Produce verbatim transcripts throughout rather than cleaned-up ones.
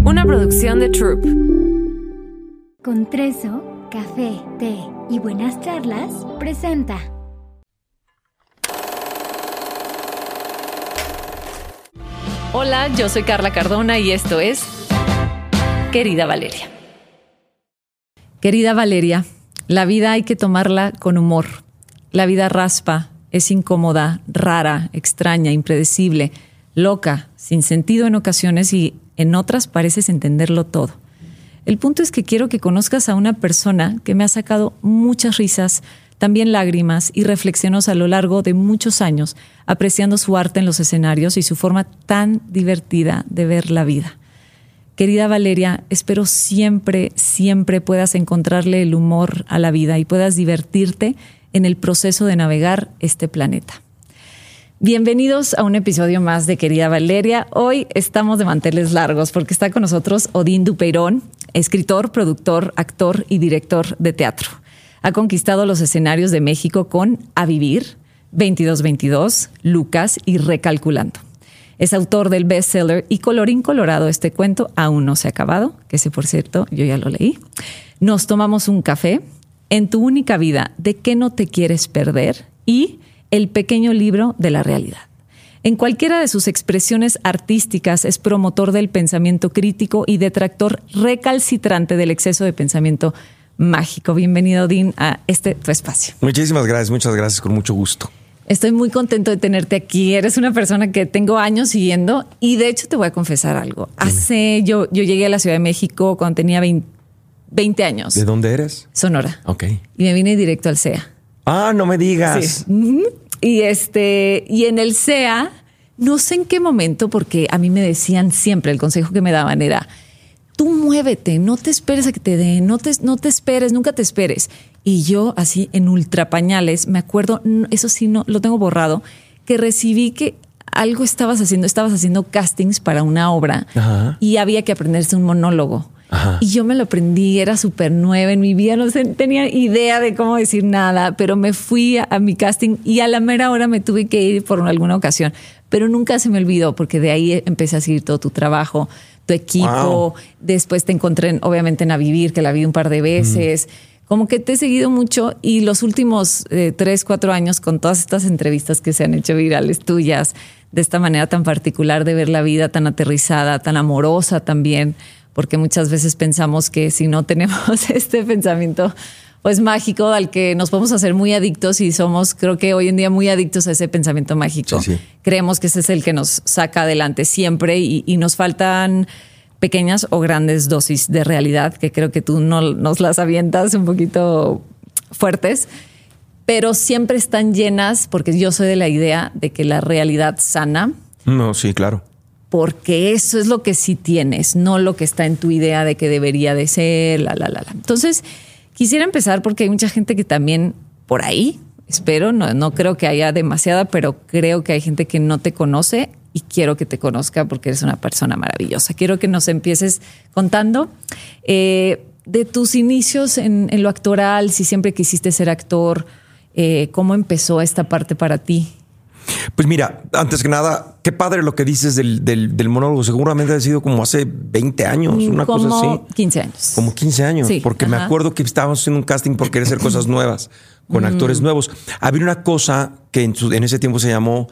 una producción de Troop. Con Treso, café, té y buenas charlas, presenta. Hola, yo soy Carla Cardona y esto es Querida Valeria. Querida Valeria, la vida hay que tomarla con humor. La vida raspa, es incómoda, rara, extraña, impredecible, loca, sin sentido en ocasiones y en otras pareces entenderlo todo. El punto es que quiero que conozcas a una persona que me ha sacado muchas risas, también lágrimas y reflexiones a lo largo de muchos años, apreciando su arte en los escenarios y su forma tan divertida de ver la vida. Querida Valeria, espero siempre, siempre puedas encontrarle el humor a la vida y puedas divertirte en el proceso de navegar este planeta. Bienvenidos a un episodio más de Querida Valeria. Hoy estamos de manteles largos porque está con nosotros Odín Dupeirón, escritor, productor, actor y director de teatro. Ha conquistado los escenarios de México con A Vivir, veintidós veintidós, Lucas y Recalculando. Es autor del bestseller Y colorín colorado, este cuento aún no se ha acabado, que ese, por cierto, yo ya lo leí. Nos tomamos un café, En tu única vida, ¿de qué no te quieres perder? Y El pequeño libro de la realidad. En cualquiera de sus expresiones artísticas es promotor del pensamiento crítico y detractor recalcitrante del exceso de pensamiento mágico. Bienvenido, Odín, a este tu espacio. Muchísimas gracias, muchas gracias, con mucho gusto. Estoy muy contento de tenerte aquí. Eres una persona que tengo años siguiendo y de hecho te voy a confesar algo. Dime. Hace yo, yo llegué a la Ciudad de México cuando tenía veinte años. ¿De dónde eres? Sonora. Ok. Y me vine directo al C E A. Ah, no me digas. Sí. Y este, y en el C E A, no sé en qué momento, porque a mí me decían siempre, el consejo que me daban era: tú muévete, no te esperes a que te den, no te, no te esperes, nunca te esperes. Y yo así en ultrapañales, me acuerdo, eso sí no lo tengo borrado, que recibí que algo estabas haciendo, estabas haciendo castings para una obra. Ajá. Y había que aprenderse un monólogo. Ajá. Y yo me lo aprendí, era súper nueva en mi vida, no sé, tenía idea de cómo decir nada, pero me fui a, a mi casting y a la mera hora me tuve que ir por alguna ocasión, pero nunca se me olvidó porque de ahí empecé a seguir todo tu trabajo, tu equipo. Wow. Después te encontré en, obviamente en A Vivir, que la vi un par de veces. Mm. Como que te he seguido mucho y los últimos eh, tres, cuatro años con todas estas entrevistas que se han hecho virales tuyas, de esta manera tan particular de ver la vida, tan aterrizada, tan amorosa también, porque muchas veces pensamos que si no tenemos este pensamiento pues mágico al que nos podemos hacer muy adictos y somos, creo que hoy en día, muy adictos a ese pensamiento mágico. Sí, sí. Creemos que ese es el que nos saca adelante siempre y, y nos faltan pequeñas o grandes dosis de realidad, que creo que tú no, nos las avientas un poquito fuertes, pero siempre están llenas, porque yo soy de la idea de que la realidad sana. No, sí, claro. Porque eso es lo que sí tienes, no lo que está en tu idea de que debería de ser, la, la, la, la. Entonces, quisiera empezar porque hay mucha gente que también por ahí, espero, no, no creo que haya demasiada, pero creo que hay gente que no te conoce y quiero que te conozca porque eres una persona maravillosa. Quiero que nos empieces contando eh, de tus inicios en, en lo actoral, si siempre quisiste ser actor, eh, cómo empezó esta parte para ti. Pues mira, antes que nada, qué padre lo que dices del, del, del monólogo. Seguramente ha sido como hace veinte años, una como cosa así. quince años. Como quince años. Sí, porque ajá. Me acuerdo que estábamos haciendo un casting por querer hacer cosas nuevas con mm. actores nuevos. Había una cosa que en, su, en ese tiempo se llamó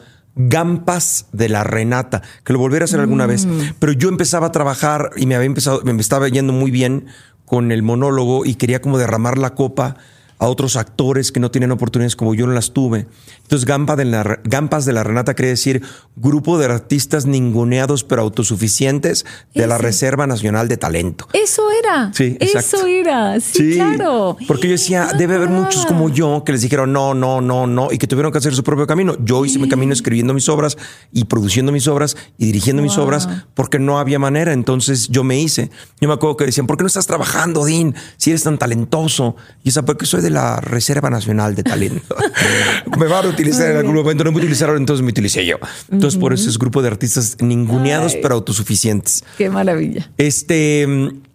Gampas de la Renata, que lo volviera a hacer alguna mm. vez. Pero yo empezaba a trabajar y me había empezado, me estaba yendo muy bien con el monólogo y quería como derramar la copa a otros actores que no tienen oportunidades como yo no las tuve. Entonces, Gampa de la, Gampas de la Renata quiere decir grupo de artistas ninguneados pero autosuficientes de Ese. la Reserva Nacional de Talento. Eso era. Sí, exacto. Eso era. Sí, sí, claro. Porque yo decía, debe haber muchos como yo que les dijeron no, no, no, no y que tuvieron que hacer su propio camino. Yo hice sí. mi camino escribiendo mis obras y produciendo mis obras y dirigiendo wow. mis obras porque no había manera. Entonces yo me hice. Yo me acuerdo que decían, ¿por qué no estás trabajando, Odín? Si eres tan talentoso. Y esa, porque soy de la Reserva Nacional de Talento. Me van a utilizar en algún momento, no me utilizaron, entonces me utilicé yo. Entonces, uh-huh. por eso es grupo de artistas ninguneados, Ay, pero autosuficientes. Qué maravilla. Este,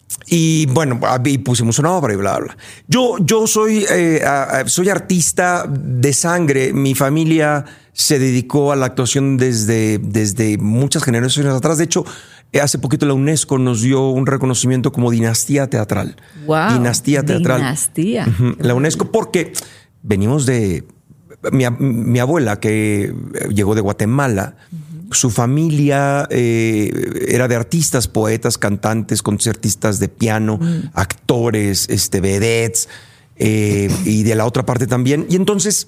y bueno, y pusimos una obra y bla, bla. Yo, yo soy, eh, soy artista de sangre. Mi familia se dedicó a la actuación desde, desde muchas generaciones atrás. De hecho, Hace poquito la UNESCO nos dio un reconocimiento como dinastía teatral. Wow. Dinastía teatral. Dinastía. Uh-huh. La UNESCO, porque venimos de mi, mi abuela, que llegó de Guatemala. Uh-huh. Su familia eh, era de artistas, poetas, cantantes, concertistas de piano, uh-huh. actores, este, vedettes, eh, y de la otra parte también. Y entonces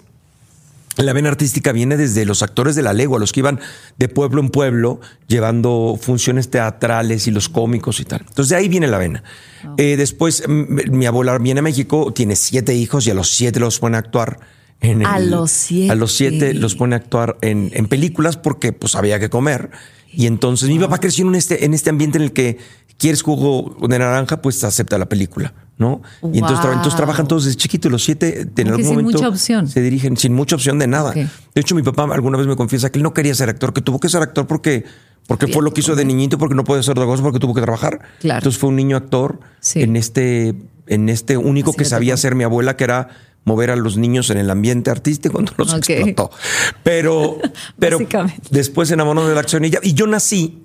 la vena artística viene desde los actores de la legua, los que iban de pueblo en pueblo llevando funciones teatrales y los cómicos y tal. Entonces de ahí viene la vena. Oh. Eh, después m- mi abuela viene a México, tiene siete hijos y a los siete los pone a actuar. En el, a los siete. A los siete los pone a actuar en, en películas porque pues había que comer. Y entonces wow. mi papá creció en este, en este ambiente en el que quieres jugo de naranja, pues acepta la película, ¿no? Wow. Y entonces, tra- entonces trabajan todos desde chiquitos. Los siete en algún sin momento mucha opción. Se dirigen sin mucha opción de nada. Okay. De hecho, mi papá alguna vez me confiesa que él no quería ser actor, que tuvo que ser actor porque, porque fue lo que hizo de niñito, porque no puede ser otra cosa, porque tuvo que trabajar. Claro. Entonces fue un niño actor sí. en este, en este único Así que sabía hacer mi abuela, que era mover a los niños en el ambiente artístico cuando los okay. explotó. Pero, pero después se enamoró de la acción y, ya, y yo nací.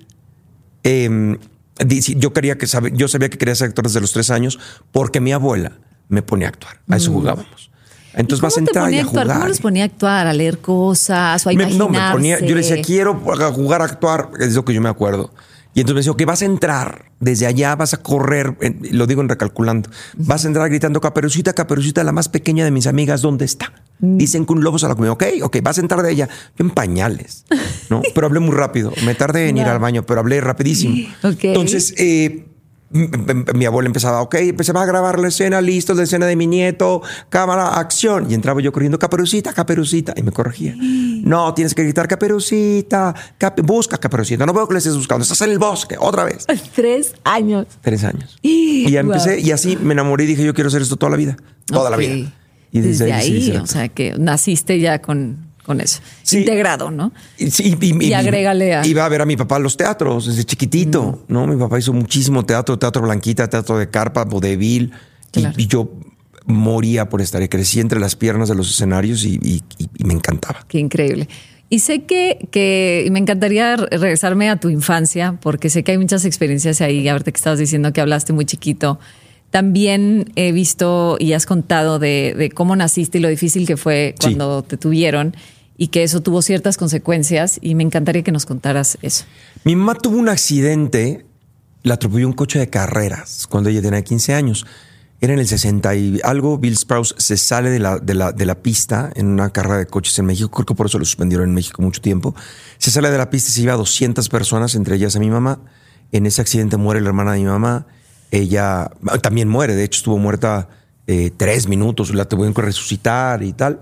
Eh, Yo quería que sabe, yo sabía que quería ser actor desde los tres años porque mi abuela me ponía a actuar. A eso jugábamos. Entonces vas a entrar y a jugar. ¿Cómo los ponía a actuar? ¿A leer cosas o a me, imaginarse? No, me ponía, yo le decía, quiero jugar a actuar. Es lo que yo me acuerdo. Y entonces me decía, que vas a entrar desde allá, vas a correr, lo digo en recalculando, vas a entrar gritando, Caperucita, Caperucita, la más pequeña de mis amigas, ¿dónde está? Mm. Dicen que un lobo se la comió. Ok, ok, vas a entrar de ella. Yo en pañales, ¿no? Pero hablé muy rápido. Me tardé en no. ir al baño, pero hablé rapidísimo. Okay. Entonces, eh, mi, mi abuela empezaba, ok, empezaba a grabar la escena, listo, la escena de mi nieto, cámara, acción. Y entraba yo corriendo, Caperucita, Caperucita. Y me corregía. No, tienes que gritar, Caperucita, cap busca Caperucita. No veo que le estés buscando, estás en el bosque, otra vez. Tres años. Tres años. Y ya wow. empecé, y así me enamoré y dije, yo quiero hacer esto toda la vida. Toda okay. la vida. Y desde, desde ahí, sí, o sea, que naciste ya con, con eso. Sí. Integrado, ¿no? Sí, y, y, y agrégale a... Iba a ver a mi papá a los teatros desde chiquitito, mm. ¿no? Mi papá hizo muchísimo teatro, teatro Blanquita, teatro de carpa, vodevil. Claro. Y, y yo moría por estar. Y crecí entre las piernas de los escenarios y, y, y, y me encantaba. Qué increíble. Y sé que, que me encantaría regresarme a tu infancia, porque sé que hay muchas experiencias ahí. Ahorita que estabas diciendo que hablaste muy chiquito. También he visto y has contado de, de cómo naciste y lo difícil que fue cuando sí. te tuvieron y que eso tuvo ciertas consecuencias, y me encantaría que nos contaras eso. Mi mamá tuvo un accidente, la atropelló un coche de carreras cuando ella tenía quince años. Era en el sesenta y algo. Bill Sprouse se sale de la, de, la, de la pista en una carrera de coches en México. Creo que por eso lo suspendieron en México mucho tiempo. Se sale de la pista y se lleva a doscientas personas, entre ellas a mi mamá. En ese accidente muere la hermana de mi mamá. Ella también muere, de hecho estuvo muerta eh, tres minutos, la tuvieron que resucitar y tal.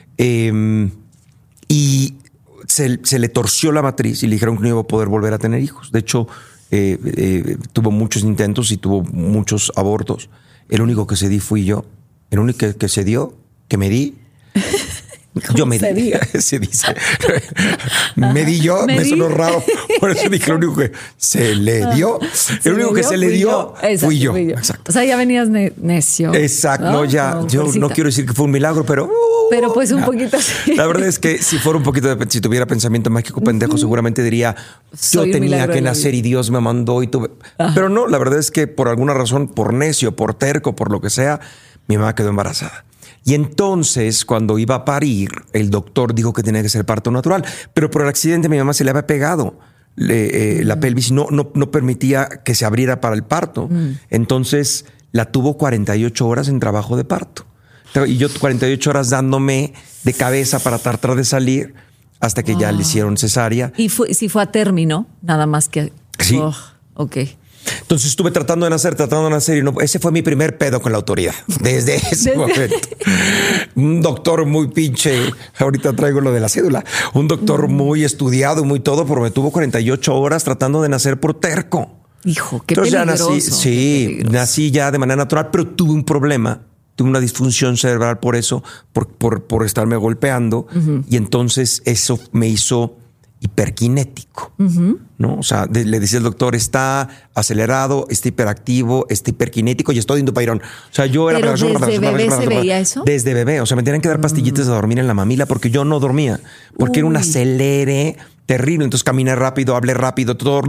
Eh, y se, se le torció la matriz y le dijeron que no iba a poder volver a tener hijos. De hecho, eh, eh, tuvo muchos intentos y tuvo muchos abortos. El único que se di fui yo. El único que, que se dio, que me di. Yo me di, se dice. Me di yo, me, me sonó raro. Por eso dije, lo único que se le dio, el único que se le dio fui yo. Fui yo. Exacto. O sea, ya venías ne necio. Exacto. ¿No? No, ya, no, yo no quiero decir que fue un milagro, pero. Uh, pero pues un poquito así. La verdad es que si fuera un poquito de, si tuviera pensamiento mágico pendejo, uh-huh. seguramente diría, yo Soy tenía que nacer y Dios me mandó y tuve. Ajá. Pero no, la verdad es que por alguna razón, por necio, por terco, por lo que sea, mi mamá quedó embarazada. Y entonces, cuando iba a parir, el doctor dijo que tenía que ser parto natural. Pero por el accidente mi mamá se le había pegado le, eh, mm. la pelvis y no, no, no permitía que se abriera para el parto. Mm. Entonces, la tuvo cuarenta y ocho horas en trabajo de parto. Y yo cuarenta y ocho horas dándome de cabeza para tratar de salir hasta que oh. ya le hicieron cesárea. ¿Y fue, si fue a término? Nada más que... Sí. Oh, ok. Entonces estuve tratando de nacer, tratando de nacer y no. Ese fue mi primer pedo con la autoridad. Desde ese Desde... momento. Un doctor muy pinche. Ahorita traigo lo de la cédula. Un doctor mm. muy estudiado, muy todo, pero me tuvo cuarenta y ocho horas tratando de nacer por terco. Hijo, qué Entonces peligroso. Ya nací, sí, nací ya de manera natural, pero tuve un problema. Tuve una disfunción cerebral por eso, por, por, por estarme golpeando. Uh-huh. Y entonces eso me hizo hiperkinético, uh-huh. ¿no? O sea, de, le decía el doctor, está acelerado, está hiperactivo, está hiperkinético y estoy en Dupairón. O sea, yo era... ¿Pero desde para, bebé para, para, se para, veía eso? Desde bebé. O sea, me tenían que dar pastillitas uh-huh. a dormir en la mamila porque yo no dormía. Porque Uy. era un acelere terrible. Entonces caminé rápido, hablé rápido, todo.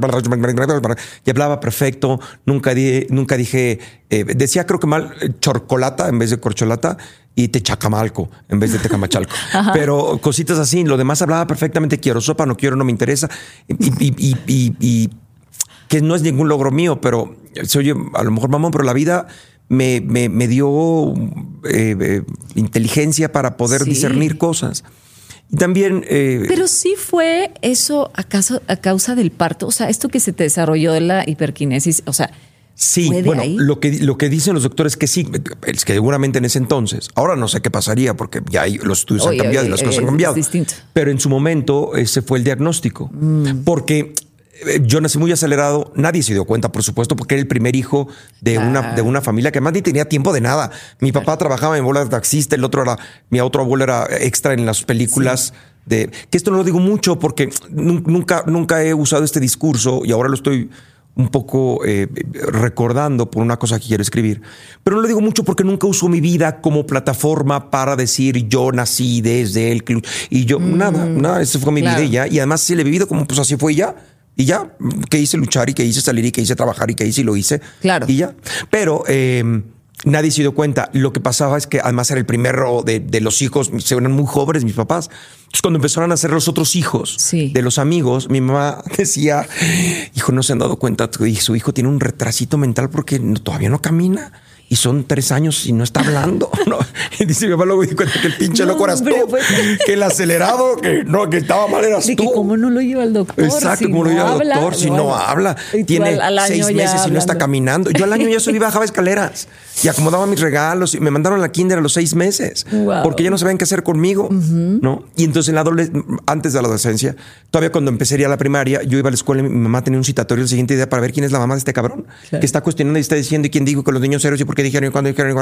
Y hablaba perfecto. Nunca, di, nunca dije, eh, decía creo que mal chorcolata en vez de corcholata y techacamalco en vez de tecamachalco. Pero cositas así. Lo demás hablaba perfectamente. Quiero sopa, no quiero, no me interesa. Y, y, y, y, y que no es ningún logro mío, pero se oye a lo mejor mamón, pero la vida me, me, me dio eh, eh, inteligencia para poder sí. discernir cosas. Y también... Eh, pero sí fue eso acaso, a causa del parto. O sea, esto que se te desarrolló de la hiperquinesis, o sea... Sí, bueno, ahí? Lo, que, lo que dicen los doctores es que sí, es que seguramente en ese entonces, ahora no sé qué pasaría porque ya hay, los estudios oye, han cambiado oye, y las cosas han cambiado. Es distinto. Pero en su momento ese fue el diagnóstico. Mm. Porque yo nací muy acelerado, nadie se dio cuenta, por supuesto, porque era el primer hijo de, ah. una, de una familia que además ni tenía tiempo de nada. Mi papá claro. trabajaba en bola de taxista, el otro era, mi otro abuelo era extra en las películas. Sí. De, que esto no lo digo mucho porque nunca, nunca he usado este discurso y ahora lo estoy... un poco eh, recordando por una cosa que quiero escribir. Pero no lo digo mucho porque nunca uso mi vida como plataforma para decir yo nací desde él. Y yo, mm, nada, nada, esa fue mi claro. vida y ya. Y además sí le he vivido como pues así fue ya. Y ya, que hice luchar y que hice salir y que hice trabajar y que hice y lo hice. Claro. Y ya. Pero... Eh, nadie se dio cuenta. Lo que pasaba es que además era el primero de, de los hijos, se eran muy jóvenes mis papás. Entonces cuando empezaron a hacer los otros hijos sí. de los amigos, mi mamá decía, hijo, no se han dado cuenta, su hijo tiene un retrasito mental porque no, todavía no camina. Y son tres años y no está hablando. ¿No? Y dice mi mamá, luego di cuenta que el pinche no, loco eras tú. Pues, que el acelerado, que no, que estaba mal eras de tú. Que cómo no lo lleva al doctor. Exacto, si cómo no lo lleva al habla, doctor si bueno, no habla. Tiene al, al seis meses hablando. y no está caminando. Yo al año ya subí y bajaba escaleras. Y acomodaba mis regalos. Y me mandaron a la kinder a los seis meses. Wow. Porque ya no sabían qué hacer conmigo. Uh-huh. ¿No? Y entonces en la adolesc- antes de la adolescencia, todavía cuando empezaría a la primaria, yo iba a la escuela y mi mamá tenía un citatorio el siguiente día para ver quién es la mamá de este cabrón. Claro. Que está cuestionando y está diciendo y quién dijo que los niños serios y por qué dijeron y cuándo dijeron.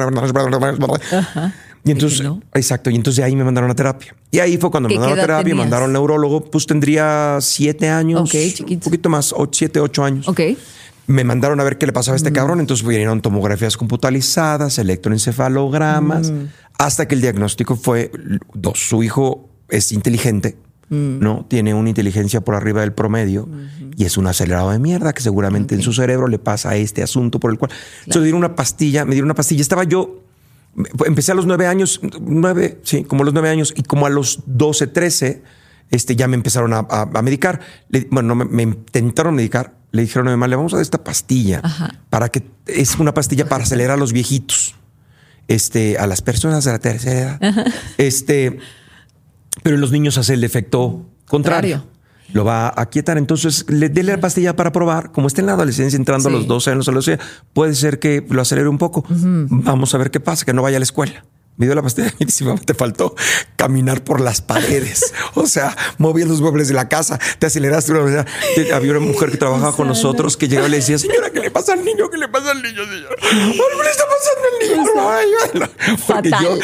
Ajá. Y entonces, no? exacto, y entonces de ahí me mandaron a terapia. Y ahí fue cuando me mandaron a terapia, me mandaron al neurólogo, pues tendría siete años, okay, un poquito más, ocho, siete, ocho años. Ok. Me mandaron a ver qué le pasaba a este mm. cabrón, entonces vinieron tomografías computarizadas, electroencefalogramas, mm. hasta que el diagnóstico fue dos. Su hijo es inteligente, mm. ¿no? Tiene una inteligencia por arriba del promedio mm-hmm. y es un acelerado de mierda que seguramente okay. en su cerebro le pasa este asunto por el cual... Claro. Entonces le dieron una pastilla, me dieron una pastilla. Estaba yo... Empecé a los nueve años, nueve, sí, como a los nueve años, y como a los doce, trece, este, ya me empezaron a, a, a medicar. Le, bueno, no, me, me intentaron medicar. Le dijeron a mi mamá, le vamos a dar esta pastilla Ajá. para que es una pastilla para acelerar a los viejitos, este, a las personas de la tercera edad. Ajá. Este, pero en los niños hace el efecto contrario. contrario. Lo va a aquietar. Entonces, le dele la pastilla para probar. Como está en la adolescencia, entrando sí. a los doce años, puede ser que lo acelere un poco. Uh-huh. Vamos a ver qué pasa, que no vaya a la escuela. Me dio la pastilla y dice, mamá, te faltó caminar por las paredes. O sea, movías los muebles de la casa, te aceleraste. Había una mujer que trabajaba con nosotros que llegaba y le decía, señora, ¿qué le pasa al niño? ¿Qué le pasa al niño, señor? ¿Qué le está pasando al niño? Ay, fatal. Yo...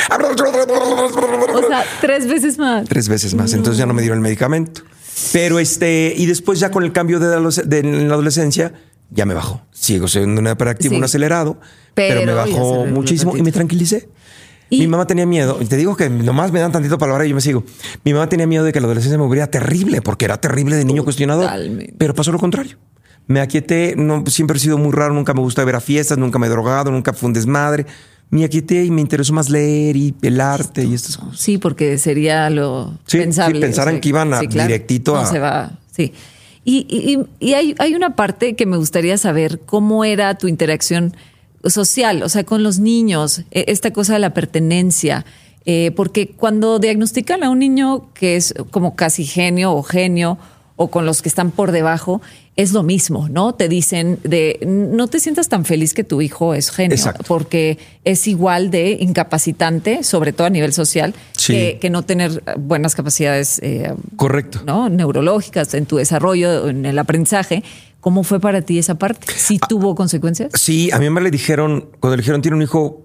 O sea, tres veces más. Tres veces más. No. Entonces ya no me dieron el medicamento. Pero este, y después ya con el cambio de, de, de en la adolescencia, ya me bajó. Sigo siendo un hiperactivo, sí. un acelerado, pero, pero me bajó muchísimo y me tranquilicé. ¿Y? Mi mamá tenía miedo. Y te digo que nomás me dan tantito palabra y yo me sigo. Mi mamá tenía miedo de que la adolescencia me volviera terrible, porque era terrible de niño cuestionador. Pero pasó lo contrario. Me aquieté, no, siempre he sido muy raro, nunca me gusta ver a fiestas, nunca me he drogado, nunca fue un desmadre. Me aquieté y me interesó más leer y el arte y estas cosas. Sí, porque sería lo sí, pensable. Sí, pensaran o sea, que iban a, sí, claro, directito no a... se va, sí. Y, y, y hay, hay una parte que me gustaría saber, cómo era tu interacción social, o sea, con los niños, esta cosa de la pertenencia. Eh, porque cuando diagnostican a un niño que es como casi genio o genio, o con los que están por debajo, es lo mismo, ¿no? Te dicen de no te sientas tan feliz que tu hijo es genio, Exacto. porque es igual de incapacitante, sobre todo a nivel social, sí. que, que no tener buenas capacidades eh, correcto, ¿no? neurológicas en tu desarrollo, en el aprendizaje. ¿Cómo fue para ti esa parte? ¿Sí ah, tuvo consecuencias? Sí, a mi mamá le dijeron, cuando le dijeron tiene un hijo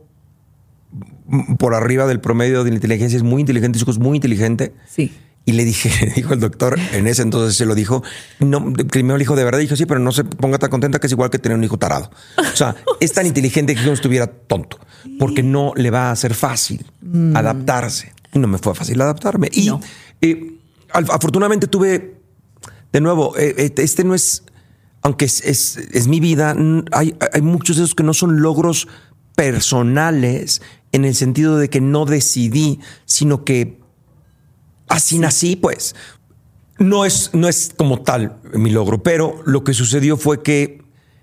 por arriba del promedio de la inteligencia, es muy inteligente, su hijo es muy inteligente. Sí. Y le dije, dijo el doctor, en ese entonces se lo dijo, no, primero le dijo de verdad, dijo sí, pero no se ponga tan contenta que es igual que tener un hijo tarado. O sea, es tan inteligente que no estuviera tonto, porque no le va a ser fácil mm. adaptarse. Y no me fue fácil adaptarme. Y no. eh, afortunadamente tuve de nuevo, eh, este no es, aunque es, es, es mi vida, hay, hay muchos de esos que no son logros personales en el sentido de que no decidí, sino que así sí. nací, pues. No es, no es como tal mi logro, pero lo que sucedió fue que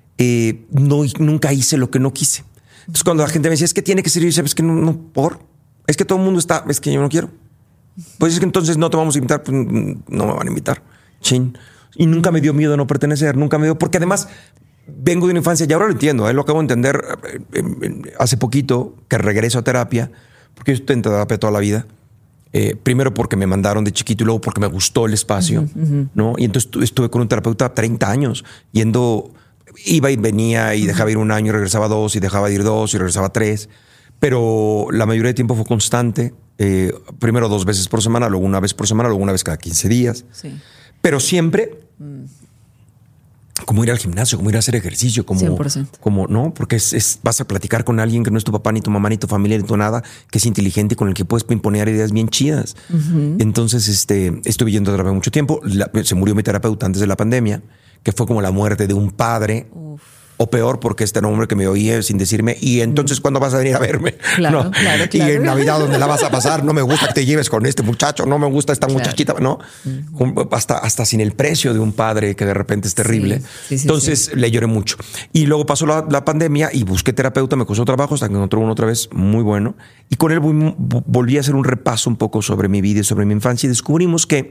eh, no, nunca hice lo que no quise. Entonces, cuando la gente me decía, es que tiene que ser, yo decía, es que no, no, por, es que todo el mundo está, es que yo no quiero. Pues es que entonces no te vamos a invitar, pues no me van a invitar. Chin. Y nunca me dio miedo no pertenecer, nunca me dio, porque además vengo de una infancia, y ahora lo entiendo, ¿eh? Lo acabo de entender eh, eh, hace poquito que regreso a terapia, porque yo estoy en terapia toda la vida. Eh, primero porque me mandaron de chiquito y luego porque me gustó el espacio, uh-huh, uh-huh. ¿no? Y entonces estuve con un terapeuta treinta años, yendo, iba y venía y uh-huh. dejaba ir un año y regresaba dos y dejaba de ir dos y regresaba tres. Pero la mayoría de tiempo fue constante. Eh, primero dos veces por semana, luego una vez por semana, luego una vez cada quince días. Sí. Pero siempre... Mm. Como ir al gimnasio, como ir a hacer ejercicio, como, cien por ciento. como no, porque es, es, vas a platicar con alguien que no es tu papá, ni tu mamá, ni tu familia, ni tu nada, que es inteligente, con el que puedes imponer ideas bien chidas. Uh-huh. Entonces, este, estuve yendo a terapia mucho tiempo. La, se murió mi terapeuta antes de la pandemia, que fue como la muerte de un padre. Uf. O peor, porque este era un hombre que me oía sin decirme, y entonces, ¿cuándo vas a venir a verme? Claro, no. claro, claro. Y en Navidad, ¿dónde la vas a pasar? No me gusta que te lleves con este muchacho, no me gusta esta claro. muchachita, ¿no? Uh-huh. Hasta, hasta sin el precio de un padre que de repente es terrible. Sí, sí, sí, entonces, sí. le lloré mucho. Y luego pasó la, la pandemia y busqué terapeuta, me costó trabajo hasta que encontré uno otra vez muy bueno. Y con él voy, volví a hacer un repaso un poco sobre mi vida y sobre mi infancia y descubrimos que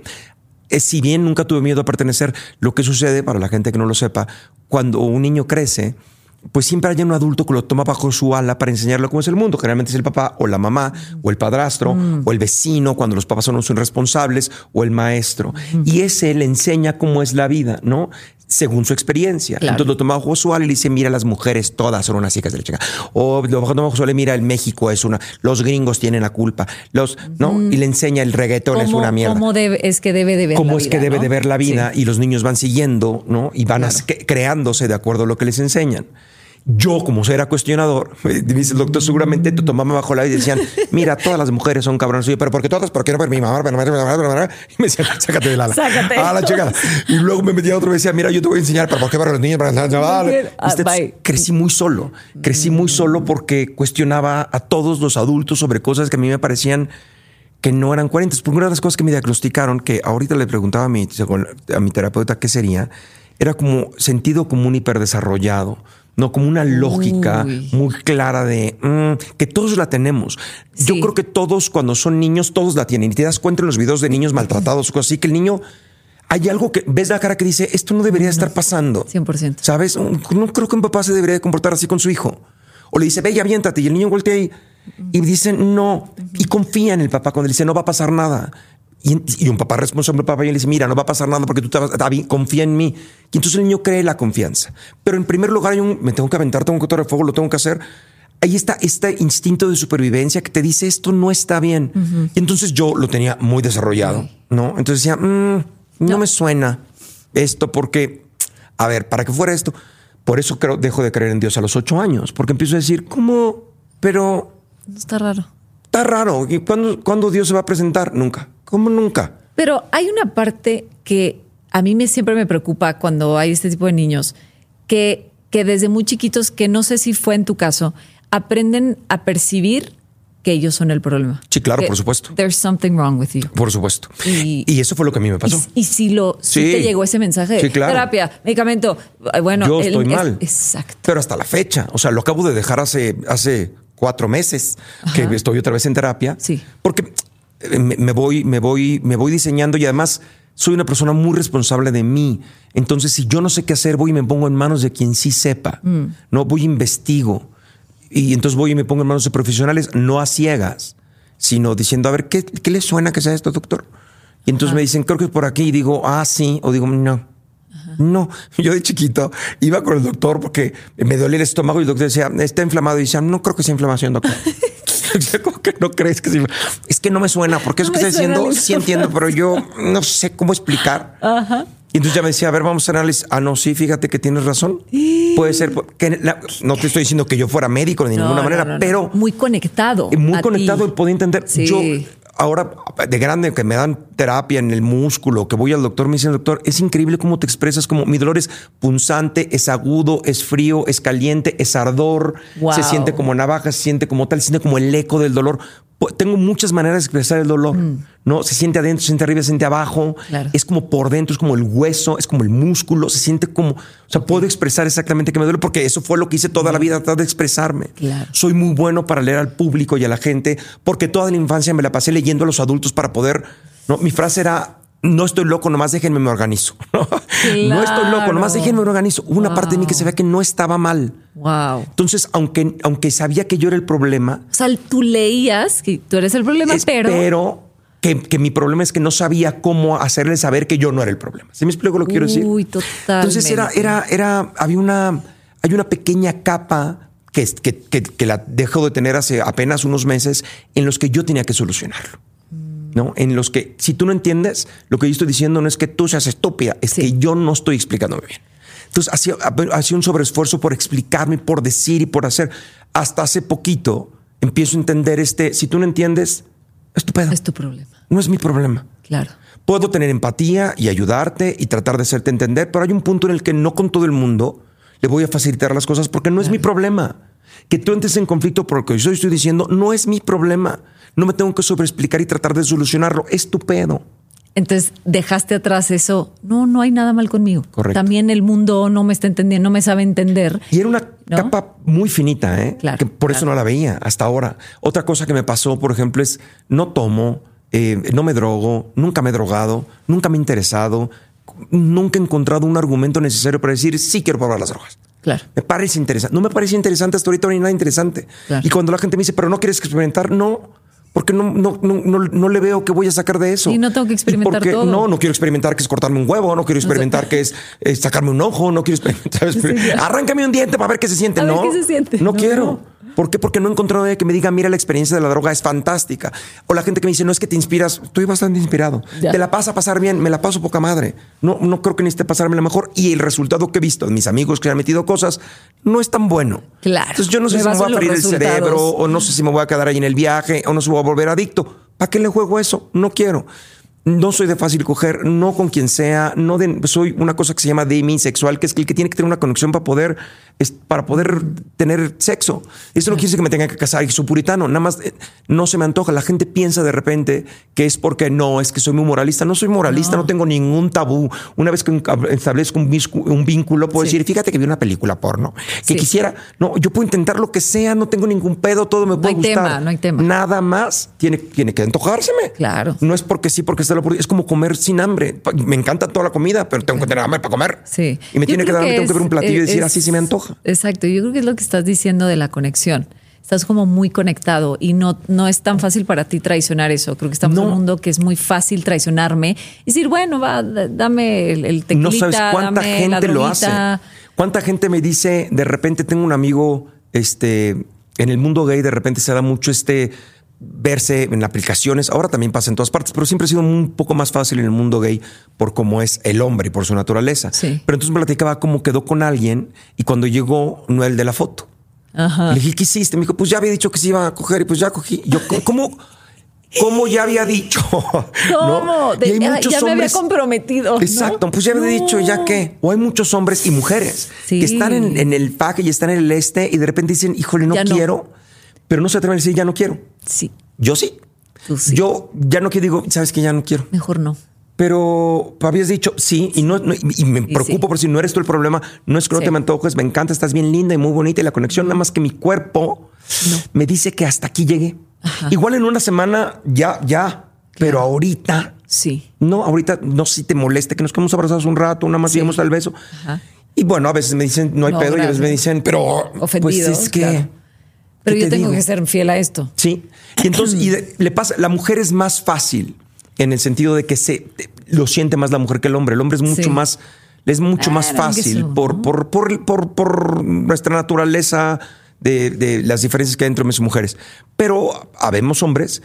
si bien nunca tuve miedo a pertenecer, lo que sucede, para la gente que no lo sepa, cuando un niño crece, pues siempre hay un adulto que lo toma bajo su ala para enseñarle cómo es el mundo. Generalmente es el papá o la mamá o el padrastro mm. o el vecino cuando los papás son los irresponsables o el maestro. Mm. Y ese le enseña cómo es la vida, ¿no? Según su experiencia. Claro. Entonces lo toma bajo su ala y le dice, mira, las mujeres todas son unas hijas de la chica. O lo toma bajo su ala y mira, el México es una... Los gringos tienen la culpa. Los, ¿no? Mm. Y le enseña el reggaetón es una mierda. ¿Cómo debe, es que debe de ver ¿Cómo la es vida, que debe ¿no? de ver la vida? Sí. Y los niños van siguiendo, ¿no? Y van claro. a, creándose de acuerdo a lo que les enseñan. Yo, como era cuestionador, me dice el doctor, seguramente te tomaban bajo la y decían, mira, todas las mujeres son cabrones. Yo, pero ¿por qué todas? ¿Por qué no? Pero mi mamá, pero mi mamá, y me decían, sácate de la Sácate. Ah, la chica. Y luego me metía otro y decía, mira, yo te voy a enseñar, pero ¿por qué para los niños? Para ah, crecí muy solo. Crecí muy solo porque cuestionaba a todos los adultos sobre cosas que a mí me parecían que no eran coherentes. Porque una de las cosas que me diagnosticaron, que ahorita le preguntaba a mi, a mi terapeuta qué sería, era como sentido común hiperdesarrollado. No, como una lógica Uy. muy clara de mm, que todos la tenemos. Sí. Yo creo que todos, cuando son niños, todos la tienen. Y te das cuenta en los videos de niños maltratados, cosas así, que el niño, hay algo que ves la cara que dice, esto no debería no, estar pasando. cien por ciento. ¿Sabes? No creo que un papá se debería comportar así con su hijo. O le dice, ve y aviéntate. Y el niño voltea y, y dice, no. Uh-huh. Y confía en el papá cuando le dice, no va a pasar nada. Y, y un papá responsable, papá, y le dice, mira, no va a pasar nada porque tú te vas, confía en mí. Y entonces el niño cree la confianza. Pero en primer lugar, hay un, me tengo que aventar, tengo un cotorreo de fuego, lo tengo que hacer. Ahí está este instinto de supervivencia que te dice, esto no está bien. Uh-huh. Y entonces yo lo tenía muy desarrollado, uh-huh. ¿no? Entonces decía, mmm, no. no me suena esto porque, a ver, para que fuera esto, por eso creo, dejo de creer en Dios a los ocho años, porque empiezo a decir, ¿cómo? Pero... Está raro. Está raro. ¿Y cuándo, cuándo Dios se va a presentar? Nunca. ¿Cómo nunca? Pero hay una parte que a mí me, siempre me preocupa cuando hay este tipo de niños, que, que desde muy chiquitos, que no sé si fue en tu caso, aprenden a percibir que ellos son el problema. Sí, claro, por supuesto. There's something wrong with you. Por supuesto. Y, y eso fue lo que a mí me pasó. Y, y si, lo, si sí. te llegó ese mensaje de sí, claro. terapia, medicamento, bueno. Yo estoy el, mal. Es, exacto. Pero hasta la fecha, o sea, lo acabo de dejar hace, hace cuatro meses Ajá. que estoy otra vez en terapia. Sí. Porque me, me voy, me voy, me voy diseñando y además soy una persona muy responsable de mí. Entonces, si yo no sé qué hacer, voy y me pongo en manos de quien sí sepa. Mm. No, voy e investigo. Y entonces voy y me pongo en manos de profesionales, no a ciegas, sino diciendo, a ver, ¿qué, qué le suena que sea esto, doctor? Y entonces Ajá. me dicen, creo que es por aquí. Y digo, ah, sí. O digo, no. Ajá. No. Yo de chiquito iba con el doctor porque me dolía el estómago y el doctor decía, está inflamado. Y decía, no creo que sea inflamación, doctor. ¿Cómo que no crees que sí? Es que no me suena, porque eso no que está diciendo sí entiendo, pero yo no sé cómo explicar. Ajá. Y entonces ya me decía, a ver, vamos a análisis. Ah, no, sí, fíjate que tienes razón. Puede ser que la, no te estoy diciendo que yo fuera médico de ninguna no, manera, no, no, pero muy conectado. Muy conectado, el poder entender. Sí. Yo ahora de grande que me dan terapia en el músculo, que voy al doctor, me dice el doctor, es increíble cómo te expresas, como mi dolor es punzante, es agudo, es frío, es caliente, es ardor, wow. Se siente como navaja, se siente como tal, se siente como el eco del dolor. Tengo muchas maneras de expresar el dolor, mm. ¿no? Se siente adentro, se siente arriba, se siente abajo, claro. Es como por dentro, es como el hueso, es como el músculo, se siente como, o sea, okay. Puedo expresar exactamente que me duele porque eso fue lo que hice toda mm. la vida, tratar de expresarme. Claro. Soy muy bueno para leer al público y a la gente porque toda la infancia me la pasé leyendo a los adultos para poder, ¿no? Mi frase era, no estoy loco, nomás déjenme me organizo. ¿No? Claro. No estoy loco, nomás déjenme me organizo. Hubo una wow. parte de mí que sabía que no estaba mal. Wow. Entonces, aunque, aunque sabía que yo era el problema. O sea, tú leías que tú eres el problema, es, pero. Pero que, que mi problema es que no sabía cómo hacerle saber que yo no era el problema. ¿Sí me explico lo que quiero decir? Uy, totalmente. Entonces era, era, era, había una, hay una pequeña capa que, que, que, que la dejo de tener hace apenas unos meses en los que yo tenía que solucionarlo. ¿No? En los que, si tú no entiendes, lo que yo estoy diciendo no es que tú seas estúpida, es sí. que yo no estoy explicándome bien. Entonces, hacía, hacía un sobreesfuerzo por explicarme, por decir y por hacer. Hasta hace poquito empiezo a entender este, si tú no entiendes, es tu pedo. Es tu problema. No es mi problema. Claro. Puedo tener empatía y ayudarte y tratar de hacerte entender, pero hay un punto en el que no con todo el mundo le voy a facilitar las cosas porque no claro. es mi problema. Que tú entres en conflicto por lo que yo estoy diciendo no es mi problema. No me tengo que sobreexplicar y tratar de solucionarlo. Es tu pedo. Entonces dejaste atrás eso. No, no hay nada mal conmigo. Correcto. También el mundo no me está entendiendo, no me sabe entender. Y era una ¿no? capa muy finita, ¿eh? Claro, que por claro. eso no la veía hasta ahora. Otra cosa que me pasó, por ejemplo, es no tomo, eh, no me drogo, nunca me he drogado, nunca me he interesado, nunca he encontrado un argumento necesario para decir sí quiero probar las drogas. Claro. Me parece interesante. No me parece interesante hasta ahorita, no hay nada interesante. Claro. Y cuando la gente me dice, pero no quieres experimentar, no. Porque no, no, no, no, no le veo que voy a sacar de eso. Y no tengo que experimentar porque, todo. No, no quiero experimentar que es cortarme un huevo, no quiero experimentar o sea, que es, es sacarme un ojo, no quiero experimentar. Sí, arráncame un diente para ver qué se siente. A no, ver qué se siente. No, no quiero. No. ¿Por qué? Porque no he encontrado nadie que me diga, mira, la experiencia de la droga es fantástica. O la gente que me dice, no es que te inspiras. Estoy bastante inspirado. Ya. Te la pasa a pasar bien, me la paso poca madre. No, no creo que necesite pasarme la mejor. Y el resultado que he visto de mis amigos que han metido cosas no es tan bueno. Claro. Entonces yo no sé me si me voy a freír el cerebro o no sé si me voy a quedar ahí en el viaje o no se me voy a volver adicto. ¿Para qué le juego eso? No quiero. No soy de fácil coger, no con quien sea, no de, soy una cosa que se llama demisexual, que es el que tiene que tener una conexión para poder, es, para poder tener sexo. Eso no quiere decir que me tenga que casar y que soy puritano, nada más eh, no se me antoja. La gente piensa de repente que es porque no, es que soy muy moralista. No soy moralista, no, no tengo ningún tabú. Una vez que establezco un, un vínculo, puedo sí. decir, fíjate que vi una película porno, que sí. quisiera, no, yo puedo intentar lo que sea, no tengo ningún pedo, todo me puede no hay gustar. Tema, no hay tema. Nada más tiene, tiene que antojárseme. Claro. No es porque sí, porque está es como comer sin hambre. Me encanta toda la comida, pero tengo que tener hambre para comer. Sí. Y me yo tiene que dar hambre, tengo que ver un platillo es, y decir así sí me antoja. Exacto. Yo creo que es lo que estás diciendo de la conexión. Estás como muy conectado y no, no es tan fácil para ti traicionar eso. Creo que estamos no. en un mundo que es muy fácil traicionarme y decir, bueno, va, dame el, el tequilita, no sabes cuánta dame gente la lo hace. Cuánta gente me dice, de repente tengo un amigo, este, en el mundo gay, de repente se da mucho este verse en aplicaciones. Ahora también pasa en todas partes, pero siempre ha sido un poco más fácil en el mundo gay por cómo es el hombre y por su naturaleza. Sí. Pero entonces me platicaba cómo quedó con alguien y cuando llegó, no el de la foto. Ajá. Le dije, ¿qué hiciste? Me dijo, pues ya había dicho que se iba a coger y pues ya cogí. Yo, ¿cómo? ¿Cómo ya había dicho? ¿Cómo? ¿No? De, y hay ya, muchos ya me hombres, había comprometido. Exacto, ¿no? pues ya había no. dicho, ¿ya qué? O hay muchos hombres y mujeres sí. que están en, en el pack y están en el este y de repente dicen, híjole, no ya quiero, no. pero no se atreven a decir, ya no quiero. Sí. Yo sí. Tú sí. Yo ya no quiero, digo, ¿sabes qué? Ya no quiero. Mejor no. Pero habías dicho sí y no, no y me y preocupo sí. por si no eres tú el problema. No es que no sí. te me antojes, me encanta, estás bien linda y muy bonita y la conexión, nada más que mi cuerpo no. me dice que hasta aquí llegué. Ajá. Igual en una semana ya, ya, claro. pero ahorita sí. No, ahorita no sé si te moleste que nos quedemos abrazados un rato, nada más sí. llegamos al beso. Ajá. Y bueno, a veces me dicen no hay no, pedo gracias. Y a veces me dicen, pero ofendido, pues es que claro. Pero yo tengo digo? que ser fiel a esto. Sí. Y entonces y de, le pasa, la mujer es más fácil en el sentido de que se lo siente más la mujer que el hombre. El hombre es mucho sí. más, es mucho ah, más fácil eso, por, ¿no? por, por, por, por nuestra naturaleza de, de las diferencias que hay entre hombres y mujeres. Pero habemos hombres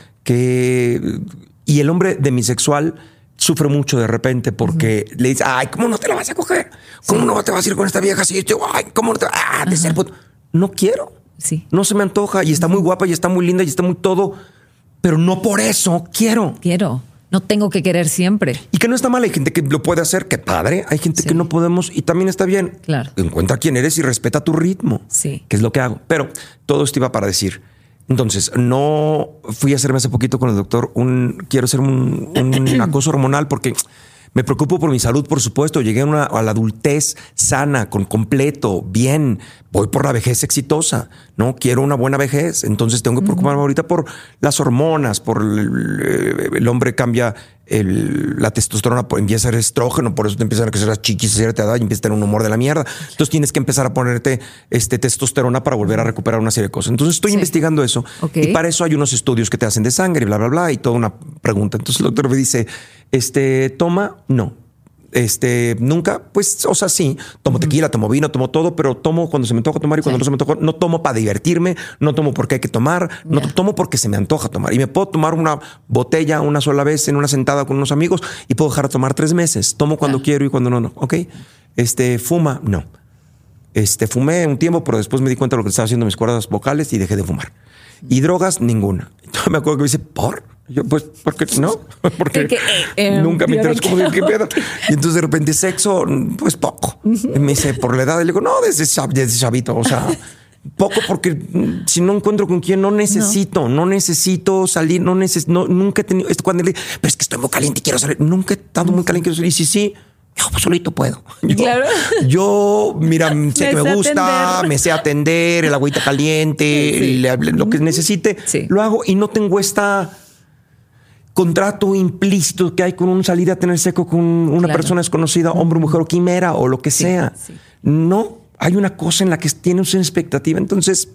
que, y el hombre demisexual sufre mucho de repente porque uh-huh. le dice, ay, ¿cómo no te la vas a coger? ¿Cómo sí. no te vas a ir con esta vieja así? Ay, ¿cómo no te ah, de ser puto? No quiero. Sí. No se me antoja y está muy guapa y está muy linda y está muy todo. pero no por eso quiero. Quiero. No tengo que querer siempre. Y que no está mal. Hay gente que lo puede hacer, que padre. Hay gente sí. que no podemos y también está bien. Claro. Encuentra quién eres y respeta tu ritmo. Sí. Que es lo que hago. Pero todo esto iba para decir. Entonces, no fui a hacerme hace poquito con el doctor un... Quiero hacer un, un acoso hormonal porque me preocupo por mi salud, por supuesto. Llegué a, una, a la adultez sana, con completo, bien. Voy por la vejez exitosa, ¿no? Quiero una buena vejez. Entonces tengo que preocuparme uh-huh. ahorita por las hormonas, por el, el hombre cambia el, la testosterona, empieza a ser estrógeno, por eso te empiezan a crecer las chiquis a cierta edad y empiezas a tener un humor de la mierda. Entonces tienes que empezar a ponerte este, testosterona para volver a recuperar una serie de cosas. Entonces estoy sí. investigando eso. Okay. Y para eso hay unos estudios que te hacen de sangre y bla, bla, bla, y toda una pregunta. Entonces el doctor me dice, este, toma, no. Este, nunca, pues, o sea, sí, tomo tequila, tomo vino, tomo todo, pero tomo cuando se me antoja tomar y cuando sí. no se me antoja. No tomo para divertirme, no tomo porque hay que tomar, no yeah. tomo porque se me antoja tomar. Y me puedo tomar una botella una sola vez en una sentada con unos amigos y puedo dejar de tomar tres meses. Tomo cuando yeah. quiero y cuando no, no. Ok. Este, fuma, no. Este, fumé un tiempo, pero después me di cuenta de lo que estaba haciendo mis cuerdas vocales y dejé de fumar. Y drogas, ninguna. Entonces me acuerdo que me dice, ¿por? Yo, pues, ¿por qué no? Porque que, eh, nunca me interesó como de qué pedo. Y entonces de repente sexo, pues poco. Uh-huh. Y me dice, por la edad, y le digo, no, desde, desde chavito, o sea, poco porque si no encuentro con quién, no necesito, no, no necesito salir, no necesito, no, nunca he tenido, esto cuando le digo, pero es que estoy muy caliente y quiero salir, nunca he estado muy caliente y quiero salir. Y si sí, yo pues solito puedo. Yo, claro. yo mira, sé me que me gusta, atender. me sé atender, el agüita caliente, sí. el, lo que necesite, sí. lo hago y no tengo esta... contrato implícito que hay con un salir a tener seco con una claro. persona desconocida, hombre, mujer o quimera o lo que sí, sea. Sí. No, hay una cosa en la que tienes una expectativa. Entonces,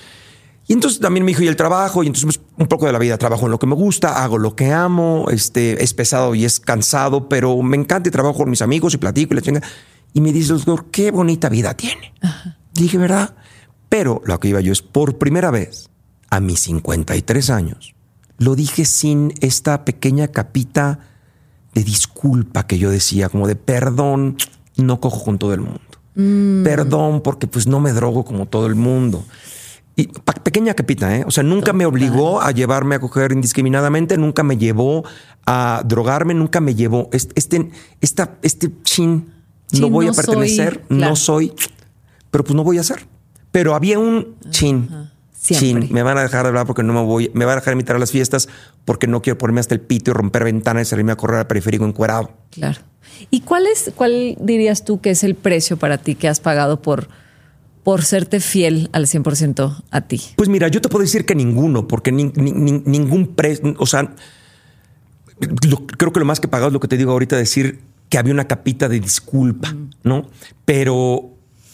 y entonces también me dijo, y el trabajo, y entonces un poco de la vida, trabajo en lo que me gusta, hago lo que amo, este, es pesado y es cansado, pero me encanta y trabajo con mis amigos y platico y la chinga. Y me dice, doctor, qué bonita vida tiene. Ajá. Dije, ¿verdad? Pero lo que iba yo es, por primera vez, a mis cincuenta y tres años, lo dije sin esta pequeña capita de disculpa que yo decía, como de perdón, no cojo con todo el mundo. Mm. Perdón porque pues no me drogo como todo el mundo. Y pequeña capita, ¿eh? O sea, nunca Total. me obligó a llevarme a coger indiscriminadamente, nunca me llevó a drogarme, nunca me llevó este, esta, este chin, chin no voy no a pertenecer, soy, claro. no soy, pero pues no voy a hacer. Pero había un chin. Uh-huh. Chin, me van a dejar de hablar porque no me voy, me van a dejar invitar a las fiestas porque no quiero ponerme hasta el pito y romper ventanas y salirme a correr al periférico encuerado. Claro. ¿Y cuál es, cuál dirías tú que es el precio para ti que has pagado por, por serte fiel al cien por ciento a ti? Pues mira, yo te puedo decir que ninguno, porque ni, ni, ni, ningún precio, o sea, lo, creo que lo más que he pagado es lo que te digo ahorita, decir que había una capita de disculpa, mm. ¿no? Pero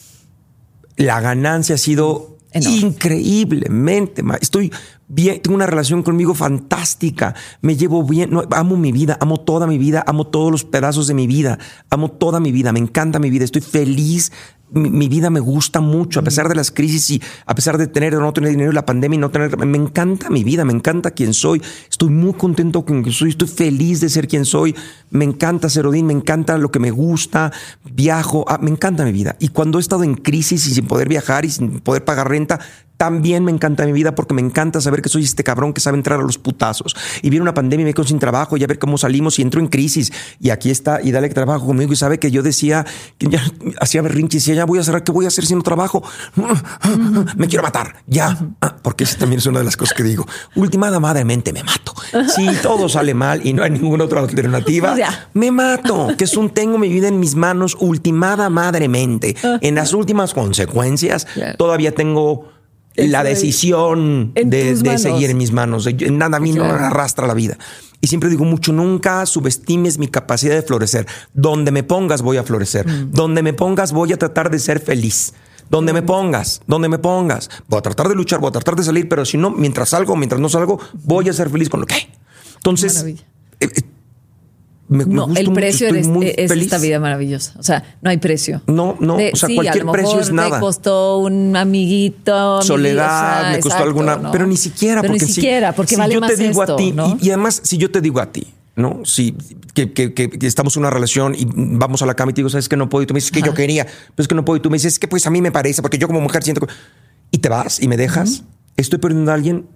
la ganancia ha sido... Enorme. Increíblemente. Estoy bien, tengo una relación conmigo fantástica. Me llevo bien. No, amo mi vida, amo toda mi vida, amo todos los pedazos de mi vida, amo toda mi vida. Me encanta mi vida. Estoy feliz. Mi, mi vida me gusta mucho, a pesar de las crisis y a pesar de tener o no tener dinero, la pandemia y no tener. Me encanta mi vida, me encanta quién soy. Estoy muy contento con quien soy. Estoy feliz de ser quien soy. Me encanta ser Odín, me encanta lo que me gusta. Viajo, ah, me encanta mi vida. Y cuando he estado en crisis y sin poder viajar y sin poder pagar renta, también me encanta mi vida porque me encanta saber que soy este cabrón que sabe entrar a los putazos. Y viene una pandemia y me quedo sin trabajo y a ver cómo salimos y entro en crisis. Y aquí está, y dale que trabajo conmigo y sabe que yo decía, que ya hacía berrinches y decía, ya voy a cerrar, ¿qué voy a hacer si no trabajo? Me quiero matar, ya. Porque esa también es una de las cosas que digo. Ultimada madremente me mato. Si todo sale mal y no hay ninguna otra alternativa, me mato. Que es un tengo mi vida en mis manos ultimada madremente. En las últimas consecuencias, todavía tengo... la decisión de, de seguir en mis manos. Nada a mí claro. no arrastra la vida. Y siempre digo mucho, nunca subestimes mi capacidad de florecer. Donde me pongas voy a florecer. Mm. Donde me pongas voy a tratar de ser feliz. Donde mm. me pongas, donde me pongas. Voy a tratar de luchar, voy a tratar de salir, pero si no, mientras salgo, mientras no salgo, voy a ser feliz con lo que hay. Entonces... Eh, eh, Me, no, me el mucho, precio es, es feliz. Esta vida maravillosa. O sea, no hay precio. No, no. De, o sea, sí, cualquier precio es nada. Me costó un amiguito. Soledad, o sea, me costó exacto, alguna. ¿no? Pero ni siquiera. Pero porque ni siquiera, si, porque si vale yo más te digo esto, a ti, ¿no? y, y además, si yo te digo a ti, ¿no? Si que, que, que, que estamos en una relación y vamos a la cama y te digo, ¿sabes que no puedo? Y tú me dices que Ajá. yo quería, pero es que no puedo. Y tú me dices, es que pues a mí me parece, porque yo como mujer siento. Que... Y te vas y me dejas. Uh-huh. Estoy perdiendo a alguien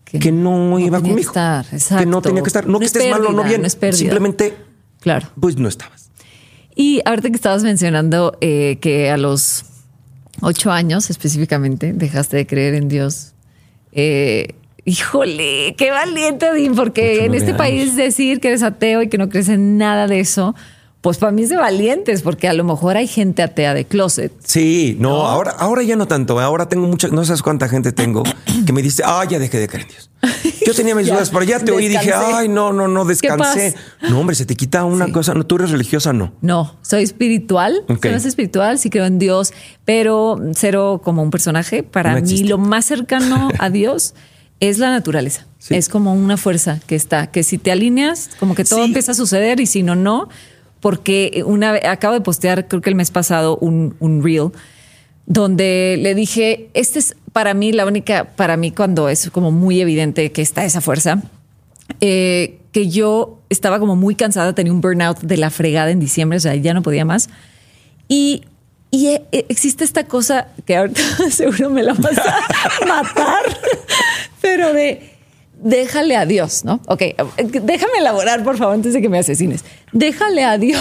que, que no, no iba conmigo. Que, estar, que no tenía que estar. No, no que estés pérdida, mal o no bien. No es simplemente, claro. Pues no estabas. Y ahorita que estabas mencionando eh, que a los ocho años específicamente dejaste de creer en Dios. Eh, híjole, qué valiente, Dean, porque en este años. país decir que eres ateo y que no crees en nada de eso, pues para mí es de valientes, porque a lo mejor hay gente atea de closet. Sí, no, ¿no? Ahora, ahora ya no tanto. Ahora tengo mucha, no sabes cuánta gente tengo que me dice, ah, ya dejé de creer en Dios. Yo tenía mis dudas, pero ya te oí y dije, ay, no, no, no, descansé. No, hombre, se te quita una sí. cosa. No, tú eres religiosa, no. No, soy espiritual. Okay. Soy más espiritual, sí creo en Dios, pero cero como un personaje. Para no mí, existe. Lo más cercano a Dios es la naturaleza. Sí. Es como una fuerza que está, que si te alineas, como que todo sí. empieza a suceder y si no, no. Porque una acabo de postear, creo que el mes pasado, un, un reel donde le dije, este es para mí la única, para mí cuando es como muy evidente que está esa fuerza, eh, que yo estaba como muy cansada, tenía un burnout de la fregada en diciembre, o sea, ya no podía más. Y, y eh, existe esta cosa que ahorita seguro me la vas a matar, pero de... Déjale a Dios, ¿no? Ok, déjame elaborar, por favor, antes de que me asesines. Déjale a Dios.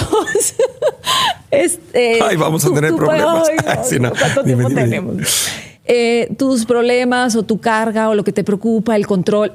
este, ay, vamos a tener tu, problemas. Ay, ay, sí, no. ¿Cuánto dime, tiempo dime, tenemos? Dime. Eh, tus problemas o tu carga o lo que te preocupa, el control.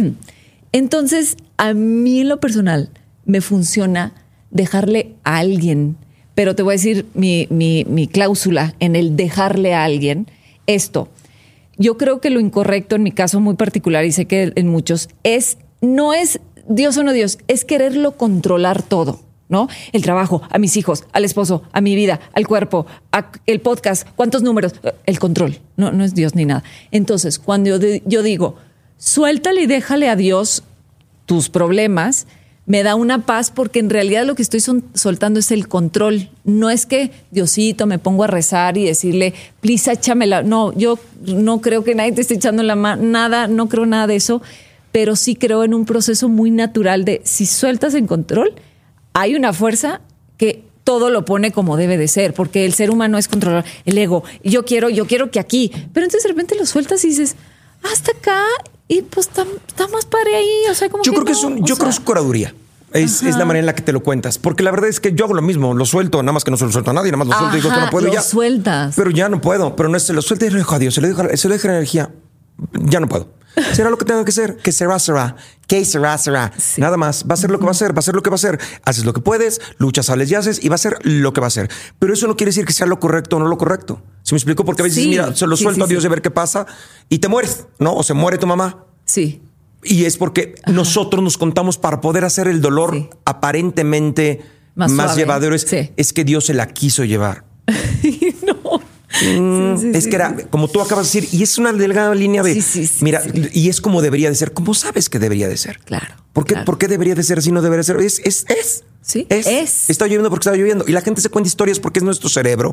Entonces, a mí en lo personal me funciona dejarle a alguien, pero te voy a decir mi, mi, mi cláusula en el dejarle a alguien esto. Yo creo que lo incorrecto en mi caso muy particular, y sé que en muchos, es no es Dios o no Dios, es quererlo controlar todo, ¿no? El trabajo, a mis hijos, al esposo, a mi vida, al cuerpo, a el podcast, cuántos números, el control. No, no es Dios ni nada. Entonces, cuando yo, de, yo digo, suéltale y déjale a Dios tus problemas, me da una paz porque en realidad lo que estoy son, soltando es el control. No es que Diosito me pongo a rezar y decirle, please, échamela. No, yo no creo que nadie te esté echando la mano, nada, no creo nada de eso, pero sí creo en un proceso muy natural de si sueltas el control, hay una fuerza que todo lo pone como debe de ser, porque el ser humano es controlar el ego. Yo quiero, yo quiero que aquí, pero entonces de repente lo sueltas y dices, hasta acá. Y pues está, está más padre ahí. O sea, como yo que creo que no, es un, yo sea... creo que es curaduría. Es, es la manera en la que te lo cuentas. Porque la verdad es que yo hago lo mismo. Lo suelto, nada más que no se lo suelto a nadie. Nada más lo suelto y digo que no puedo. Lo ya. sueltas. Pero ya no puedo. Pero no es se lo suelto y lo dejo a Dios. Se lo dejo, se lo dejo energía. Ya no puedo. Será lo que tenga que ser. Que será, será. Que será, será. Sí. Nada más. Va a ser lo que va a ser. Va a ser lo que va a ser. Haces lo que puedes, luchas, sales y haces y va a ser lo que va a ser. Pero eso no quiere decir que sea lo correcto o no lo correcto. ¿Sí me explico? Porque a veces, sí, mira, se lo sí, suelto sí, a Dios sí. de ver qué pasa y te mueres, ¿no? O se muere tu mamá. Sí. Y es porque Ajá. nosotros nos contamos para poder hacer el dolor sí. aparentemente más, más llevadero. Es, sí. es que Dios se la quiso llevar. no. Mm, sí, sí, es sí, que era, sí. como tú acabas de decir, y es una delgada línea de, sí, sí, sí, mira, sí. y es como debería de ser. ¿Cómo sabes que debería de ser? Claro. ¿Por qué, claro. ¿por qué debería de ser así? No debería ser. Es, es, es. Sí, es. es. Está lloviendo porque está lloviendo. Y la gente se cuenta historias porque es nuestro cerebro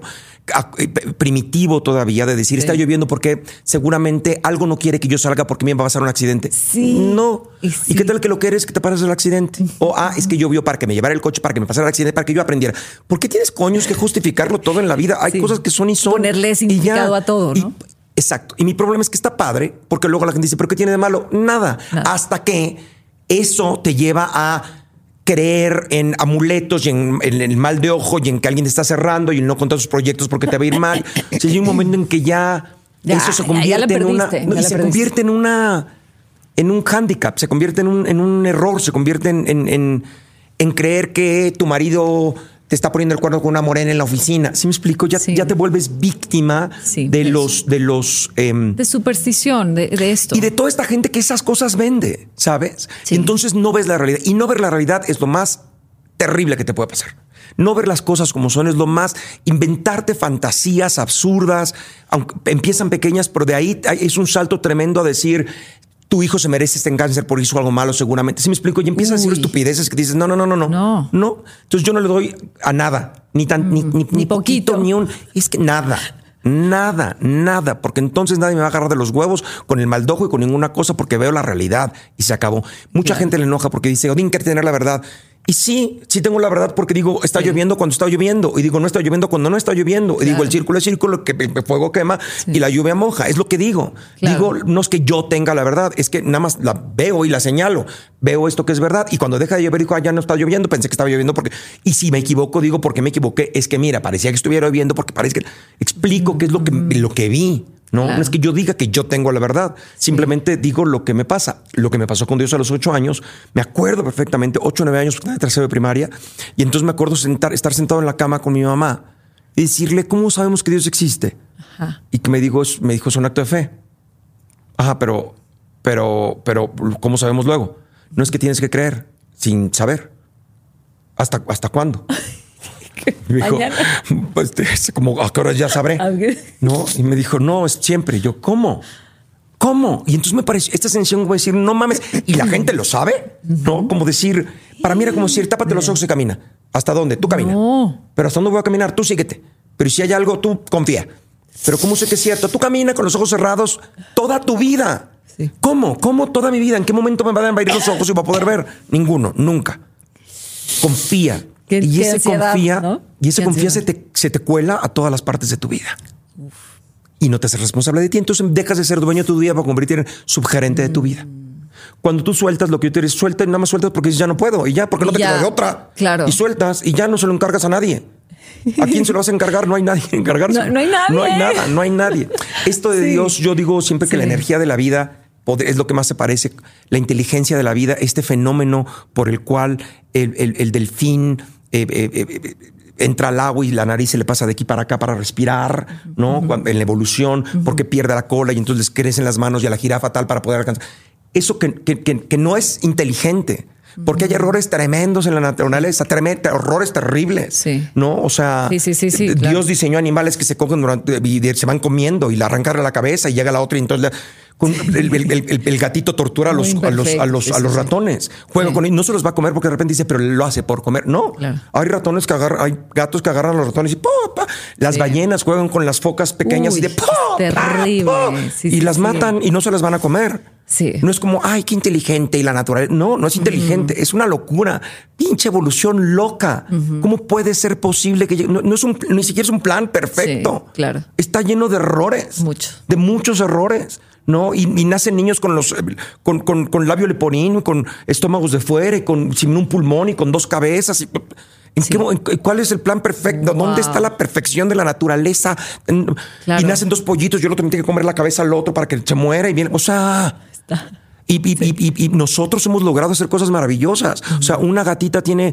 primitivo todavía de decir, sí. está lloviendo porque seguramente algo no quiere que yo salga porque me va a pasar un accidente. Sí. No. ¿Y, sí. ¿Y qué tal que lo que eres que te pases el accidente? O, ah, es que llovió para que me llevara el coche, para que me pasara el accidente, para que yo aprendiera. ¿Por qué tienes coños que justificarlo todo en la vida? Hay sí. cosas que son y son. Ponerle significado a todo, ¿no? Y, exacto. Y mi problema es que está padre porque luego la gente dice, ¿pero qué tiene de malo? Nada. Nada. Hasta que eso te lleva a creer en amuletos y en, en el mal de ojo y en que alguien te está cerrando y en no contar sus proyectos porque te va a ir mal. Si hay un momento en que ya, ya eso se convierte en una no, y se perdiste. convierte en una en un hándicap, se convierte en un, en un error, se convierte en, en, en, en creer que tu marido te está poniendo el cuerno con una morena en la oficina. ¿Sí me explico? Ya, sí. ya te vuelves víctima sí, de, los, de los... Eh, de superstición, de, de esto. Y de toda esta gente que esas cosas vende, ¿sabes? Sí. Entonces no ves la realidad. Y no ver la realidad es lo más terrible que te puede pasar. No ver las cosas como son es lo más... Inventarte fantasías absurdas, aunque empiezan pequeñas, pero de ahí es un salto tremendo a decir... Tu hijo se merece este cáncer porque hizo algo malo seguramente. ¿Sí me explico? Y empiezas Uy. a decir estupideces que dices, no, no, no, no, no, no. No. Entonces yo no le doy a nada, ni tan, mm, ni, ni, ni poquito, poquito, ni un... Es que nada, nada, nada. Porque entonces nadie me va a agarrar de los huevos con el maldojo y con ninguna cosa porque veo la realidad y se acabó. Mucha claro. gente le enoja porque dice, Odín quiere tener la verdad. Y sí, sí tengo la verdad porque digo, está sí. lloviendo cuando está lloviendo. Y digo, no está lloviendo cuando no está lloviendo. Y claro. digo, el círculo es círculo, que el fuego quema sí. y la lluvia moja. Es lo que digo. Claro. Digo, no es que yo tenga la verdad, es que nada más la veo y la señalo. Veo esto que es verdad. Y cuando deja de llover, digo, ah, ya no está lloviendo. Pensé que estaba lloviendo porque... Y si me equivoco, digo, ¿por qué me equivoqué? Es que mira, parecía que estuviera lloviendo porque parece que... Explico mm. qué es lo que, lo que vi. No, claro. no es que yo diga que yo tengo la verdad, simplemente sí. digo lo que me pasa. Lo que me pasó con Dios a los ocho años, me acuerdo perfectamente, ocho o nueve años, de tercero de primaria, y entonces me acuerdo sentar, estar sentado en la cama con mi mamá y decirle, ¿cómo sabemos que Dios existe? Ajá. Y que me dijo, me dijo, es un acto de fe. Ajá, pero, pero, pero, ¿cómo sabemos luego? No es que tienes que creer sin saber. ¿Hasta, hasta cuándo? Me dijo, pues, como a qué horas ya sabré. No, y me dijo, no, es siempre. Y yo, ¿cómo? ¿Cómo? Y entonces me pareció esta sensación, voy a decir, no mames. Y la gente lo sabe, ¿no? Como decir, para mí era como decir, tápate los ojos y camina. ¿Hasta dónde? Tú camina. No. Pero ¿hasta dónde voy a caminar? Tú síguete. Pero si hay algo, tú confía. Pero ¿cómo sé que es cierto? Tú camina con los ojos cerrados toda tu vida. Sí. ¿Cómo? ¿Cómo toda mi vida? ¿En qué momento me van a abrir los ojos y voy a poder ver? Ninguno, nunca. Confía. ¿Qué, y, qué ese ansiedad, confía, ¿no? y ese confía se te, se te cuela a todas las partes de tu vida. Uf. Y no te haces responsable de ti. Entonces dejas de ser dueño de tu vida para convertirte en subgerente mm. de tu vida. Cuando tú sueltas lo que yo te digo, suelta y nada más sueltas porque dices ya no puedo. Y ya, porque no te queda de otra. Claro. Y sueltas y ya no se lo encargas a nadie. ¿A quién se lo vas a encargar? No hay nadie que encargarse. No, no hay nadie. No hay nada, no hay nadie. Esto de sí. Dios, yo digo siempre que sí. la energía de la vida es lo que más se parece. La inteligencia de la vida, este fenómeno por el cual el, el, el delfín... Eh, eh, eh, entra al agua y la nariz se le pasa de aquí para acá para respirar, ¿no? Uh-huh. Cuando, en la evolución, uh-huh. porque pierde la cola y entonces les crecen las manos y a la jirafa tal para poder alcanzar. Eso que, que, que, que no es inteligente. Porque uh-huh. hay errores tremendos en la naturaleza, trem- errores terribles, sí. ¿no? O sea, sí, sí, sí, sí, Dios claro. diseñó animales que se cogen durante y se van comiendo y le arrancan la cabeza y llega la otra y entonces... Le, Con el, el, el, el gatito tortura a los, a los, a los, a los ratones. Juega sí. con él. No se los va a comer porque de repente dice, pero lo hace por comer. No. Claro. Hay ratones que agarran, hay gatos que agarran a los ratones y ¡pum! Pa. Las sí. ballenas juegan con las focas pequeñas Uy, y de ¡pum! Terrible. Pa, pa, sí, y sí, las sí. matan y no se las van a comer. Sí. No es como, ay, qué inteligente y la naturaleza. No, no es inteligente. Uh-huh. Es una locura. Pinche evolución loca. Uh-huh. ¿Cómo puede ser posible que no, no es un, ni siquiera es un plan perfecto? Sí, claro. Está lleno de errores. Mucho. De muchos errores. ¿No? Y, y nacen niños con los con, con, con labio leporino, con estómagos de fuera, y con sin un pulmón y con dos cabezas. Y, ¿en sí. qué, en, ¿Cuál es el plan perfecto? Wow. ¿Dónde está la perfección de la naturaleza? Claro. Y nacen dos pollitos y el otro tiene que comer la cabeza al otro para que se muera y viene. O sea, está. Y, y, sí. y, y, y nosotros hemos logrado hacer cosas maravillosas. Uh-huh. O sea, una gatita tiene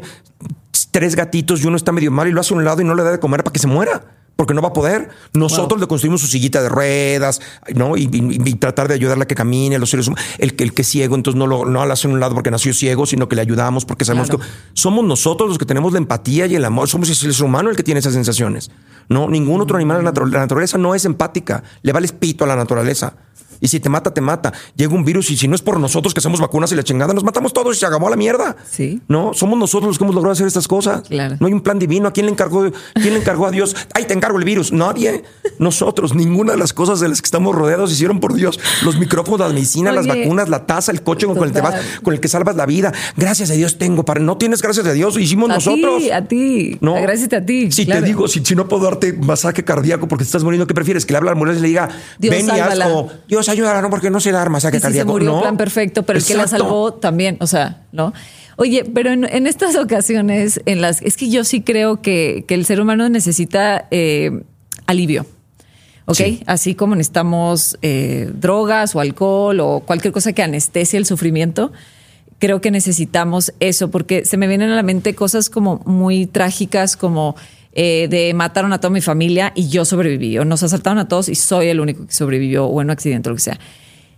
tres gatitos y uno está medio mal y lo hace a un lado y no le da de comer para que se muera. Porque no va a poder. Nosotros wow. le construimos su sillita de ruedas, ¿no? Y, y, y tratar de ayudarle a que camine, los seres humanos. El, el que es ciego, entonces no lo, no lo hace a un lado porque nació ciego, sino que le ayudamos porque sabemos claro. que somos nosotros los que tenemos la empatía y el amor. Somos el ser humano el que tiene esas sensaciones. No, ningún otro animal. La, natur- la naturaleza no es empática. Le vale pito a la naturaleza. Y si te mata, te mata. Llega un virus y si no es por nosotros que hacemos vacunas y la chingada, nos matamos todos y se acabó la mierda. Sí. No, somos nosotros los que hemos logrado hacer estas cosas. Claro. No hay un plan divino. ¿A quién le encargó? ¿Quién le encargó a Dios? Ay, te encargo el virus. Nadie. Nosotros. Ninguna de las cosas de las que estamos rodeados hicieron por Dios. Los micrófonos, la medicina, Oye, las vacunas, la taza, el coche con el, te vas, con el que salvas la vida. Gracias a Dios tengo. Para no tienes gracias a Dios. Lo hicimos a nosotros. Ti, a ti. No. Gracias a ti. Si claro. te digo, si, si no puedo darte masaje cardíaco porque te estás muriendo, ¿qué prefieres? Que le hable a la ambulancia y le diga, Dios, ven y haz, o Dios ayúdala, no, porque no se da masaje y cardíaco. Si se murió, no. plan perfecto, pero Exacto. el que la salvó también, o sea, ¿no? Oye, pero en, en estas ocasiones, en las es que yo sí creo que, que el ser humano necesita eh, alivio. ¿Ok? Sí. Así como necesitamos eh, drogas o alcohol o cualquier cosa que anestesie el sufrimiento, creo que necesitamos eso, porque se me vienen a la mente cosas como muy trágicas, como eh, de mataron a toda mi familia y yo sobreviví, o nos asaltaron a todos y soy el único que sobrevivió, o en un accidente o lo que sea.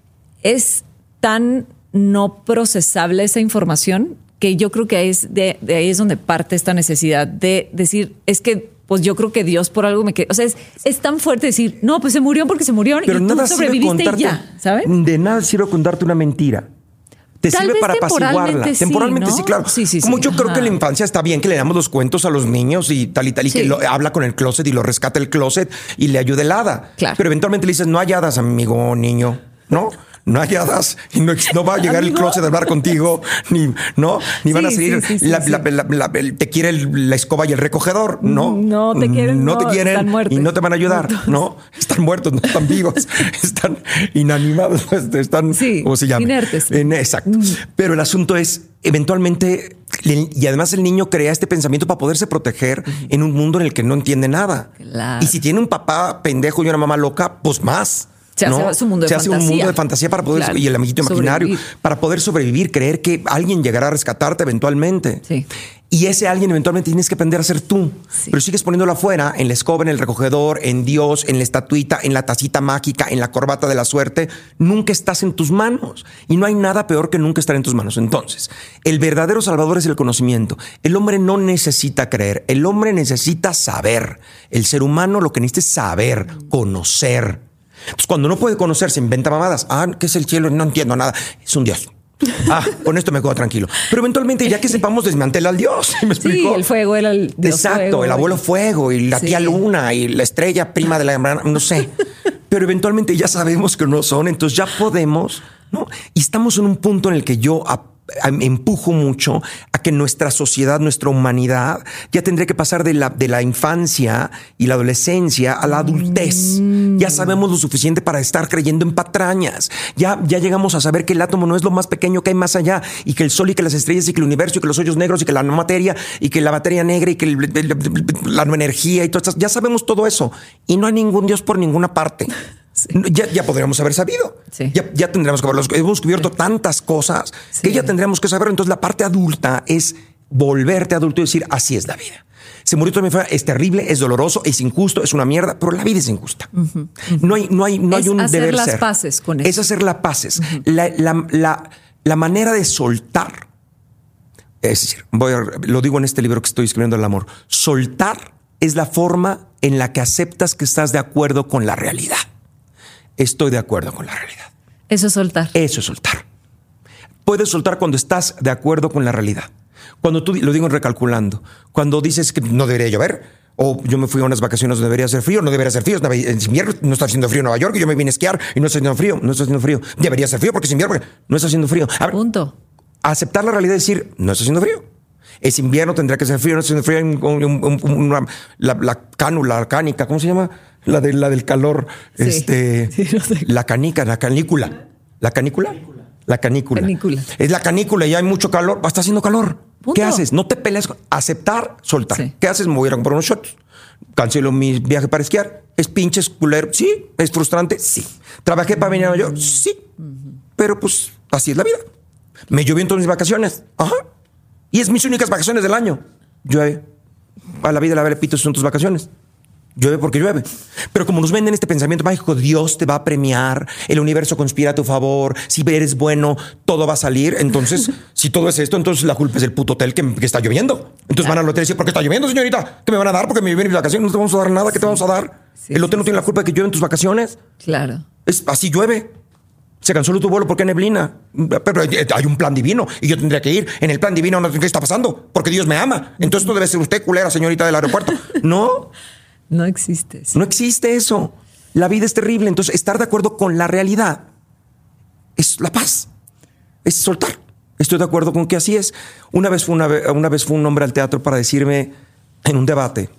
Es tan no procesable esa información que yo creo que es de, de ahí es donde parte esta necesidad de decir, es que pues yo creo que Dios por algo me quedó. O sea, es, es tan fuerte decir, no, pues se murió porque se murió y tú sobreviviste y ya, ¿sabes? De nada sirve contarte una mentira. Te Tal sirve vez para apaciguarla. Sí, temporalmente ¿no? sí, claro. Sí, sí, Como sí. yo Ajá. creo que en la infancia está bien que le damos los cuentos a los niños y tal y tal, y sí. que lo, habla con el closet y lo rescata el closet y le ayuda el hada. Claro. Pero eventualmente le dices, no hay hadas, amigo, niño. ¿No? no hay hadas y no, no va a llegar el closet a hablar contigo, ni, ¿no? ni van sí, a salir, sí, sí, la, sí, la, sí. La, la, la, te quiere el, la escoba y el recogedor, ¿no? No te quieren, no, no te quieren están muertos. Y no te van a ayudar, muertos. ¿no? Están muertos, no están vivos, están inanimados, están, sí, ¿cómo se llama? Inertes. Exacto. Mm. Pero el asunto es, eventualmente, y además el niño crea este pensamiento para poderse proteger uh-huh. en un mundo en el que no entiende nada. Claro. Y si tiene un papá pendejo y una mamá loca, pues más. Se ¿no? hace, su mundo de se hace fantasía. un mundo de fantasía para poder, claro. y el amiguito imaginario, sobrevivir. Para poder sobrevivir, creer que alguien llegará a rescatarte eventualmente. Sí. Y ese alguien eventualmente tienes que aprender a ser tú. Sí. Pero sigues poniéndolo afuera, en la escoba, en el recogedor, en Dios, en la estatuita, en la tacita mágica, en la corbata de la suerte. Nunca estás en tus manos. Y no hay nada peor que nunca estar en tus manos. Entonces, el verdadero salvador es el conocimiento. El hombre no necesita creer. El hombre necesita saber. El ser humano lo que necesita es saber, conocer. Entonces, cuando no puede conocer, se inventa mamadas. Ah, ¿qué es el cielo? No entiendo nada. Es un Dios. Ah, con esto me quedo tranquilo. Pero eventualmente, ya que sepamos, desmantela al Dios. ¿Me explico? Sí, el fuego era el Dios. Exacto, fuego, el abuelo fuego y la sí. tía luna y la estrella prima de la hermana, no sé. Pero eventualmente ya sabemos que no son, entonces ya podemos, ¿no? Y estamos en un punto en el que yo a, a, empujo mucho a que nuestra sociedad, nuestra humanidad, ya tendría que pasar de la, de la infancia y la adolescencia a la adultez. Mm. Ya sabemos lo suficiente para estar creyendo en patrañas. Ya, ya llegamos a saber que el átomo no es lo más pequeño que hay más allá, y que el sol y que las estrellas y que el universo y que los hoyos negros y que la no materia y que la materia negra y que el, el, el, la no energía y todas estas. Ya sabemos todo eso y no hay ningún Dios por ninguna parte. Sí. Ya, ya podríamos haber sabido. Sí. Ya, ya tendríamos que haberlo. Hemos descubierto sí. tantas cosas sí. que ya tendríamos que saber. Entonces la parte adulta es volverte adulto y decir, así es la vida. Se murió toda mi familia, es terrible, es doloroso, es injusto, es una mierda, pero la vida es injusta. Uh-huh, uh-huh. No hay, no hay, no es hay un hacer deber las ser. paces con eso. Es hacer las paces. Uh-huh. La, la, la, la manera de soltar, es decir, voy a, lo digo en este libro que estoy escribiendo, El amor. Soltar es la forma en la que aceptas que estás de acuerdo con la realidad. Estoy de acuerdo con la realidad. Eso es soltar. Eso es soltar. Puedes soltar cuando estás de acuerdo con la realidad. Cuando tú, lo digo recalculando, cuando dices que no debería llover, o yo me fui a unas vacaciones donde debería hacer frío, no debería hacer frío, es invierno, no está haciendo frío en Nueva York, y yo me vine a esquiar y no está haciendo frío, no está haciendo frío. Debería hacer frío porque es invierno, porque no está haciendo frío. A ver, punto. Aceptar la realidad y decir, no está haciendo frío. Es invierno, tendrá que ser frío, no está haciendo frío. Un, un, un, una, la, la cánula, la cánica, ¿cómo se llama? La, de, la del calor. Sí, este, sí, no sé. La canica, la canícula. ¿La canícula? La canícula. canícula. Es la canícula y hay mucho calor. Está haciendo calor. Punto. ¿Qué haces? No te peleas. Aceptar, soltar. Sí. ¿Qué haces? Me voy a ir a comprar unos shots. Cancelo mi viaje para esquiar. ¿Es pinches culero? Sí. ¿Es frustrante? Sí. ¿Trabajé para venir a Nueva York? Sí. Uh-huh. Pero pues así es la vida. Me llovió en todas mis vacaciones. Ajá. Y es mis únicas vacaciones del año. Llueve. A la vida la vale pito, son tus vacaciones. Llueve porque llueve. Pero como nos venden este pensamiento mágico, Dios te va a premiar, el universo conspira a tu favor, si eres bueno, todo va a salir. Entonces, si todo es esto, entonces la culpa es del puto hotel que, que está lloviendo. Entonces van al hotel y dicen, ¿por qué está lloviendo, señorita? ¿Qué me van a dar? Porque me vienen mis vacaciones, no te vamos a dar nada. ¿Qué te vamos a dar? Sí, el hotel sí, no sí, tiene sí. la culpa de que llueve en tus vacaciones. Claro. Es, así llueve. Se canceló tu vuelo porque hay neblina. Pero hay un plan divino y yo tendría que ir. En el plan divino no sé qué está pasando, porque Dios me ama. Entonces no debe ser usted culera, señorita del aeropuerto. No. No existe eso. No existe eso. La vida es terrible. Entonces, estar de acuerdo con la realidad es la paz. Es soltar. Estoy de acuerdo con que así es. Una vez fue, una, una vez fue un hombre al teatro para decirme en un debate,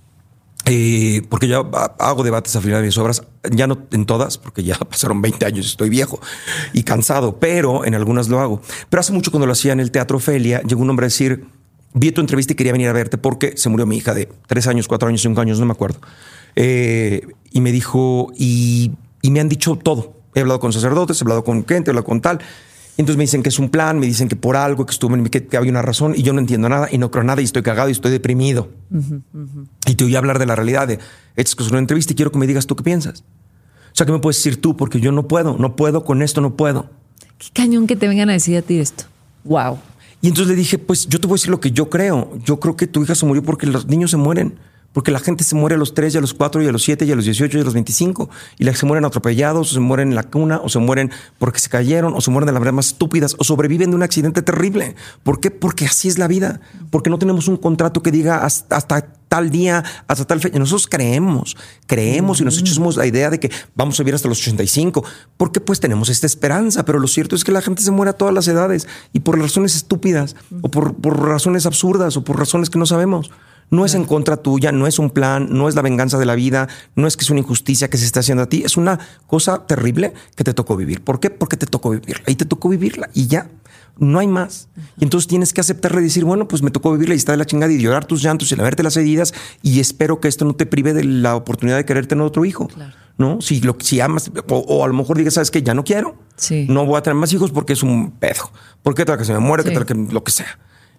eh, porque yo hago debates al final de mis obras, ya no en todas, porque ya pasaron veinte años, estoy viejo y cansado, pero en algunas lo hago. Pero hace mucho, cuando lo hacía en el Teatro Ofelia, llegó un hombre a decir, vi tu entrevista y quería venir a verte porque se murió mi hija de tres años, cuatro años, cinco años, no me acuerdo. Eh, y me dijo, y, y me han dicho todo. He hablado con sacerdotes, he hablado con gente, he hablado con tal. Y entonces me dicen que es un plan, me dicen que por algo, que estuve, que, que había una razón, y yo no entiendo nada y no creo nada y estoy cagado y estoy deprimido. Uh-huh, uh-huh. Y te oí hablar de la realidad, de estas cosas en una entrevista y quiero que me digas tú qué piensas. O sea, ¿qué me puedes decir tú? Porque yo no puedo, no puedo con esto, no puedo. Qué cañón que te vengan a decir a ti esto. Wow. Y entonces le dije, pues yo te voy a decir lo que yo creo. Yo creo que tu hija se murió porque los niños se mueren Porque la gente se muere a los tres, y a los cuatro, y a los siete, y a los dieciocho, y a los veinticinco. Y la, se mueren atropellados, o se mueren en la cuna, o se mueren porque se cayeron, o se mueren de las maneras más estúpidas, o sobreviven de un accidente terrible. ¿Por qué? Porque así es la vida. Porque no tenemos un contrato que diga hasta, hasta tal día, hasta tal fecha. Nosotros creemos, creemos y nos echamos la idea de que vamos a vivir hasta los ochenta y cinco. Porque pues tenemos esta esperanza. Pero lo cierto es que la gente se muere a todas las edades y por razones estúpidas, o por, por razones absurdas, o por razones que no sabemos. No es en contra tuya, no es un plan, no es la venganza de la vida, no es que es una injusticia que se está haciendo a ti. Es una cosa terrible que te tocó vivir. ¿Por qué? Porque te tocó vivirla. Y te tocó vivirla y ya. No hay más. Y entonces tienes que aceptar y decir, bueno, pues me tocó vivirla y está de la chingada, y llorar tus llantos y lavarte las heridas, y espero que esto no te prive de la oportunidad de querer tener otro hijo. Claro. ¿No? Si, lo, si amas, o, o a lo mejor digas, ¿sabes qué? Ya no quiero. Sí. No voy a tener más hijos porque es un pedo. ¿Por qué tal que se me muere? Sí. ¿Qué tal que lo que sea?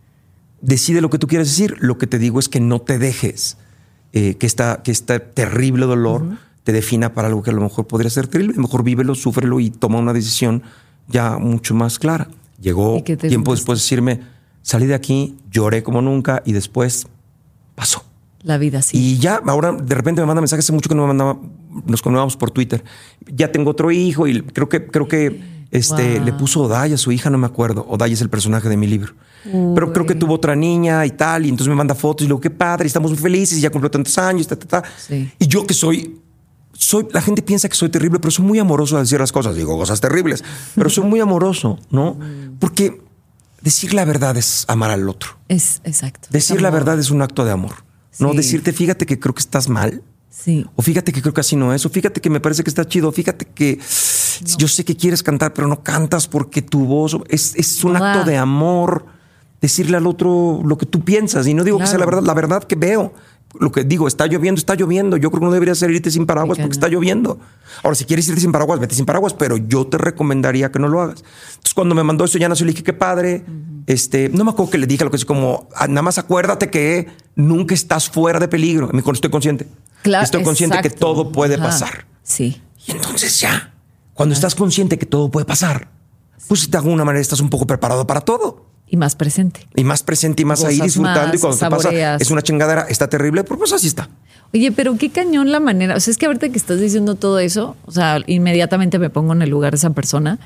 Decide lo que tú quieres decir. Lo que te digo es que no te dejes eh, que, esta, que este terrible dolor uh-huh. te defina para algo que a lo mejor podría ser terrible. Mejor vívelo, súfrelo y toma una decisión ya mucho más clara. Llegó tiempo después de decirme, salí de aquí, lloré como nunca y después pasó. La vida sí. Y ya, ahora de repente me manda mensajes, hace mucho que no me mandaba, nos comunicábamos por Twitter. Ya tengo otro hijo y creo que, creo que este, wow. le puso Odaya a su hija, no me acuerdo. Odaya es el personaje de mi libro. Uy. Pero creo que tuvo otra niña y tal, y entonces me manda fotos y luego, qué padre, estamos muy felices y ya cumplió tantos años, ta, ta, ta. Sí. Y yo que soy... Soy, la gente piensa que soy terrible, pero soy muy amoroso a decir las cosas. Digo cosas terribles, pero soy muy amoroso, ¿no? Porque decir la verdad es amar al otro. Es exacto. Decir la verdad es un acto de amor. Sí. No decirte, fíjate que creo que estás mal. Sí. O fíjate que creo que así no es. O fíjate que me parece que está chido. Fíjate que no. yo sé que quieres cantar, pero no cantas porque tu voz es, es un Nada. acto de amor. Decirle al otro lo que tú piensas. Y no digo claro. que sea la verdad, la verdad que veo. Lo que digo, está lloviendo, está lloviendo. Yo creo que no deberías irte sin paraguas porque está lloviendo. Ahora, si quieres irte sin paraguas, vete sin paraguas, pero yo te recomendaría que no lo hagas. Entonces, cuando me mandó eso, ya nació, le dije, qué padre. Uh-huh. Este, no me acuerdo que le dije algo que es como, nada más acuérdate que nunca estás fuera de peligro. Me estoy consciente. Claro, estoy consciente exacto. que todo puede Ajá. pasar. Sí. Y entonces ya, cuando Ajá. estás consciente que todo puede pasar, pues de alguna manera estás un poco preparado para todo. Y más presente. Y más presente y más Gozas ahí disfrutando. Más, y cuando saboreas. Te pasa, es una chingadera, está terrible, pero pues así está. Oye, pero qué cañón la manera. O sea, es que ahorita que estás diciendo todo eso, o sea, inmediatamente me pongo en el lugar de esa persona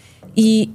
y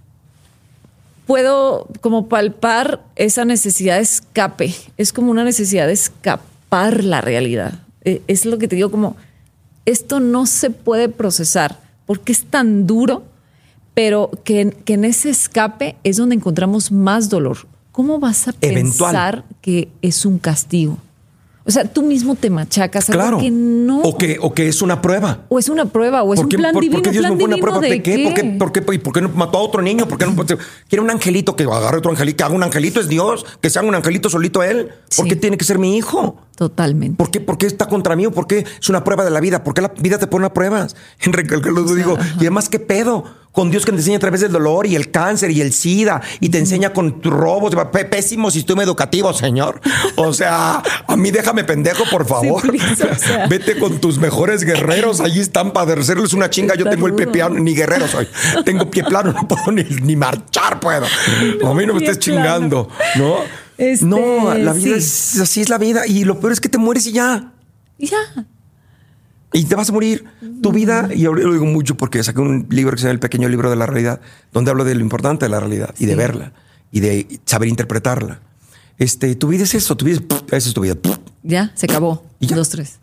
puedo como palpar esa necesidad de escape. Es como una necesidad de escapar la realidad. Es lo que te digo, como esto no se puede procesar porque es tan duro. Pero que, que en ese escape es donde encontramos más dolor. ¿Cómo vas a Eventual. pensar que es un castigo? O sea, tú mismo te machacas. Claro. Que no. O que, o que es una prueba. O es una prueba, o es un qué, plan por, divino. ¿Por qué Dios plan me pone una prueba? ¿De, ¿De qué? qué? ¿Por qué? ¿Por qué? ¿Por qué no mató a otro niño? ¿Por qué no? Quiere un angelito que agarre otro angelito, que haga un angelito, es Dios, que se haga un angelito solito él. ¿Por sí. qué tiene que ser mi hijo? Totalmente. ¿Por qué, ¿Por qué está contra mí? ¿Por qué es una prueba de la vida? ¿Por qué la vida te pone a pruebas? Enrique, lo digo. Ajá. Y además, ¿qué pedo? Con Dios que te enseña a través del dolor y el cáncer y el SIDA y te enseña con tus robos, pésimo sistema educativo, señor. O sea, a mí déjame pendejo, por favor. Sí, please, o sea. Vete con tus mejores guerreros, allí están para hacerles una chinga. Yo tengo el pie plano, ni guerrero soy. Tengo pie plano, no puedo ni, ni marchar, puedo. A mí no me estés chingando, ¿no? Este, no, la vida sí. es así, es la vida. Y lo peor es que te mueres y ya. Y ya. Y te vas a morir. Tu vida, y yo lo digo mucho porque saqué un libro que se llama El Pequeño Libro de la Realidad, donde hablo de lo importante de la realidad sí. y de verla y de saber interpretarla. Este, tu vida es eso, tu vida es, esa es tu vida. Ya, se acabó. Y ya. Dos, tres.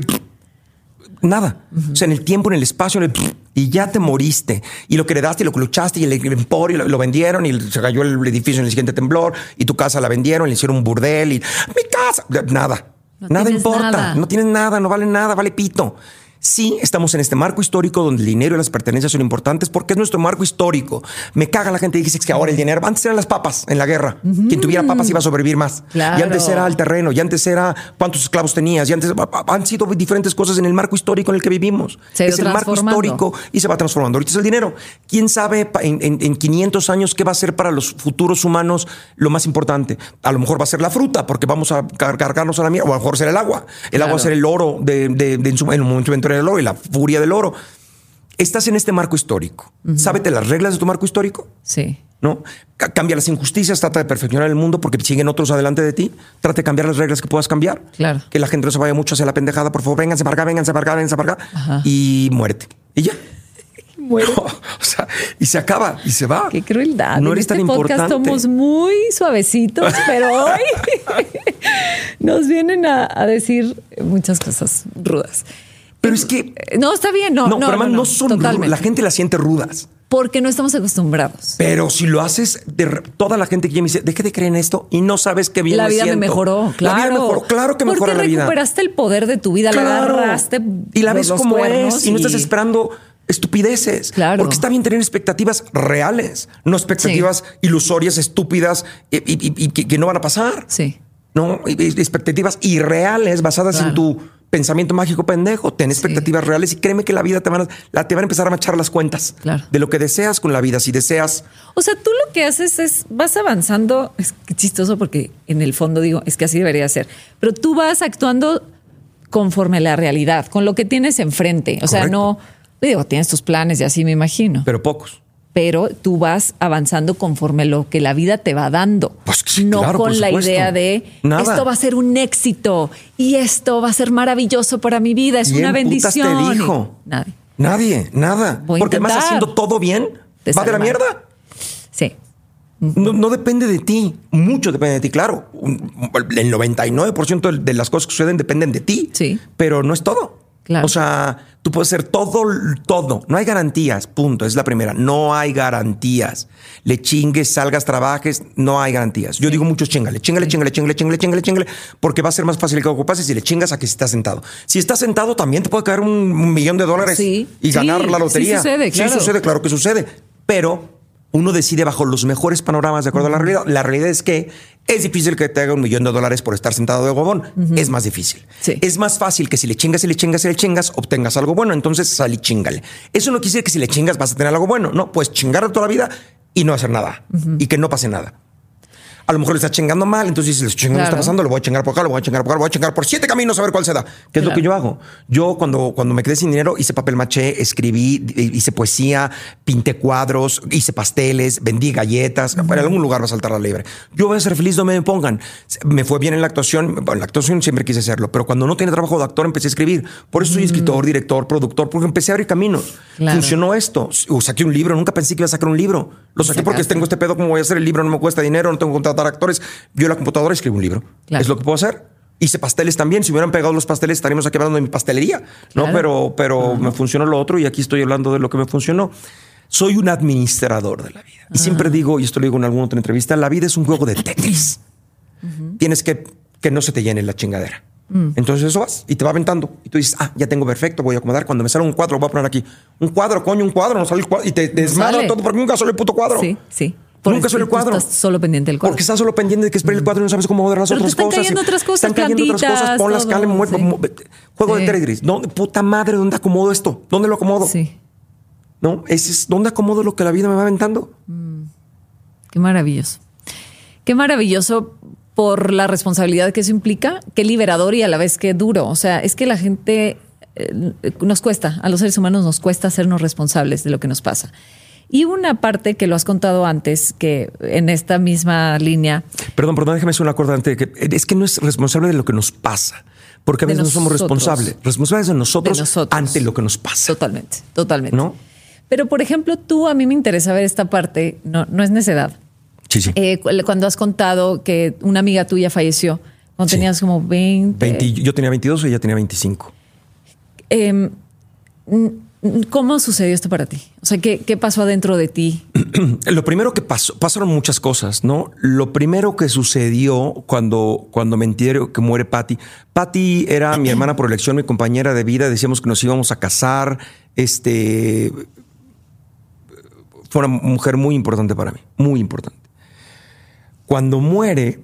Nada. Uh-huh. O sea, en el tiempo, en el espacio, en el, y ya te moriste. Y lo que heredaste y lo que luchaste y el emporio lo, lo vendieron y se cayó el edificio en el siguiente temblor y tu casa la vendieron, le hicieron un burdel y mi casa, nada. No nada importa, nada. no tienes nada, no vale nada, vale pito. Sí, estamos en este marco histórico donde el dinero y las pertenencias son importantes porque es nuestro marco histórico. Me caga la gente que dice que ahora el dinero, antes eran las papas en la guerra. Uh-huh. Quien tuviera papas iba a sobrevivir más. Claro. Y antes era el terreno, y antes era cuántos esclavos tenías, y antes han sido diferentes cosas en el marco histórico en el que vivimos. Se es el marco histórico y se va transformando. Ahorita es el dinero. ¿Quién sabe en, en, en quinientos años qué va a ser para los futuros humanos lo más importante? A lo mejor va a ser la fruta porque vamos a cargarnos a la mierda, o a lo mejor será el agua. El claro. agua va a ser el oro de, de, de en, su, en un momento eventual el oro y la furia del oro. Estás en este marco histórico. Uh-huh. ¿Sábete las reglas de tu marco histórico? Sí. ¿no? Cambia las injusticias, trata de perfeccionar el mundo porque siguen otros adelante de ti. Trata de cambiar las reglas que puedas cambiar. Claro. Que la gente no se vaya mucho hacia la pendejada. Por favor, vénganse para acá, vénganse para acá, vénganse para acá. Ajá. Y muérete. Y ya. Muere. No, o sea, y se acaba y se va. Qué crueldad. No en eres este tan podcast importante. Somos muy suavecitos, pero hoy nos vienen a, a decir muchas cosas rudas. Pero es que... No, está bien. No, no, no, pero además no, no, no son totalmente. rudas. La gente las siente rudas. Porque no estamos acostumbrados. Pero si lo haces, de, toda la gente que me dice, deje de creer en esto y no sabes qué bien La me vida siento. me mejoró, claro. La vida mejoró, claro que mejora la vida. Porque recuperaste el poder de tu vida, claro. la agarraste. Y la ves como es y no y... estás esperando estupideces. Claro. Porque está bien tener expectativas reales, no expectativas sí. ilusorias, estúpidas y, y, y, y que, que no van a pasar. Sí. No, expectativas irreales basadas claro. en tu pensamiento mágico pendejo. Ten expectativas sí. reales y créeme que la vida te van a, la, te van a empezar a machar las cuentas claro. de lo que deseas con la vida. Si deseas... O sea, tú lo que haces es, vas avanzando, es que chistoso porque en el fondo digo, es que así debería ser, pero tú vas actuando conforme a la realidad, con lo que tienes enfrente. O Correcto. sea, no, digo, tienes tus planes y así me imagino. Pero pocos. Pero tú vas avanzando conforme lo que la vida te va dando. Pues sí, no claro, con la supuesto. idea de Nada. Esto va a ser un éxito y esto va a ser maravilloso para mi vida. Es una bendición. ¿Quién te dijo? Nadie. Nadie, nada. Voy Porque además haciendo todo bien, va de la mierda. Sí. No, no depende de ti. Mucho depende de ti, claro. El noventa y nueve por ciento de las cosas que suceden dependen de ti. Sí. Pero no es todo. Claro. O sea, tú puedes hacer todo, todo. No hay garantías, punto. Es la primera. No hay garantías. Le chingues, salgas, trabajes, no hay garantías. Yo sí. digo mucho chingale, chingale, sí. chingale, chingale, chingale, chingale, chingale, porque va a ser más fácil que ocupases si le chingas a que si estás sentado. Si estás sentado, también te puede caer un, un millón de dólares sí. y ganar sí. la lotería. Sí sucede, claro. Sí sucede, claro que sucede. Pero uno decide bajo los mejores panoramas de acuerdo uh-huh. a la realidad. La realidad es que es difícil que te haga un millón de dólares por estar sentado de huevón. Uh-huh. Es más difícil. Sí. Es más fácil que si le chingas y le chingas y le chingas, obtengas algo bueno. Entonces sal y chingale. Eso no quiere decir que si le chingas vas a tener algo bueno. No, puedes chingar toda la vida y no hacer nada. Uh-huh. Y que no pase nada. A lo mejor le está chingando mal, entonces si le chingando claro. está pasando, lo voy a chingar por acá, lo voy a chingar por acá, lo voy a chingar por siete caminos a ver cuál se da. ¿Qué claro. es lo que yo hago? Yo cuando, cuando me quedé sin dinero hice papel maché, escribí, hice poesía, pinté cuadros, hice pasteles, vendí galletas. Uh-huh. Para algún lugar va a saltar la liebre. Yo voy a ser feliz donde me pongan. Me fue bien en la actuación. Bueno, en la actuación siempre quise hacerlo, pero cuando no tenía trabajo de actor empecé a escribir. Por eso soy uh-huh. escritor, director, productor, porque empecé a abrir caminos. Claro. Funcionó esto. O saqué un libro. Nunca pensé que iba a sacar un libro. Lo saqué porque tengo este pedo. ¿Cómo voy a hacer el libro? No me cuesta dinero, no tengo que contratar actores. Yo en la computadora escribo un libro. Claro. Es lo que puedo hacer. Hice pasteles también. Si me hubieran pegado los pasteles, estaríamos aquí hablando de mi pastelería. Claro. No, pero, pero uh-huh. me funcionó lo otro y aquí estoy hablando de lo que me funcionó. Soy un administrador de la vida. Uh-huh. Y siempre digo, y esto lo digo en alguna otra entrevista, la vida es un juego de Tetris. Uh-huh. Tienes que que no se te llene la chingadera. Uh-huh. Entonces eso vas y te va aventando. Y tú dices, ah, ya tengo perfecto, voy a acomodar. Cuando me sale un cuadro, lo voy a poner aquí. Un cuadro, coño, un cuadro, no sale el cuadro. Y te desmadra todo porque nunca sale el puto cuadro. Sí, sí. Por nunca sale el cuadro. Estás solo pendiente del cuadro. Porque estás solo pendiente de que espere el cuadro y no sabes cómo mover las Pero otras están cosas. Cayendo otras cosas. Están cayendo otras cosas. Pon las cales, mueve. Sí. Juego sí. de Tetris. ¿Dónde, puta madre, ¿dónde acomodo esto? ¿Dónde lo acomodo? Sí. No, ese es ¿dónde acomodo lo que la vida me va aventando? Mm. Qué maravilloso. Qué maravilloso por la responsabilidad que eso implica. Qué liberador y a la vez qué duro. O sea, es que la gente eh, nos cuesta, a los seres humanos nos cuesta hacernos responsables de lo que nos pasa. Y una parte que lo has contado antes, que en esta misma línea... Perdón, perdón, déjame hacer una acordante. Que es que no es responsable de lo que nos pasa, porque a veces no somos responsables. Responsables de nosotros, de nosotros ante lo que nos pasa. Totalmente, totalmente. ¿No? Pero, por ejemplo, tú, a mí me interesa ver esta parte, no, no es necedad. Sí, sí. Eh, cuando has contado que una amiga tuya falleció, cuando sí. tenías como veinte... veinte... Yo tenía veintidós y ella tenía veinticinco. Eh, ¿Cómo sucedió esto para ti? O sea, ¿qué, qué pasó adentro de ti? Lo primero que pasó, pasaron muchas cosas, ¿no? Lo primero que sucedió cuando, cuando me entero que muere Patty. Patty era mi hermana por elección, mi compañera de vida. Decíamos que nos íbamos a casar. Este, fue una mujer muy importante para mí, muy importante. Cuando muere,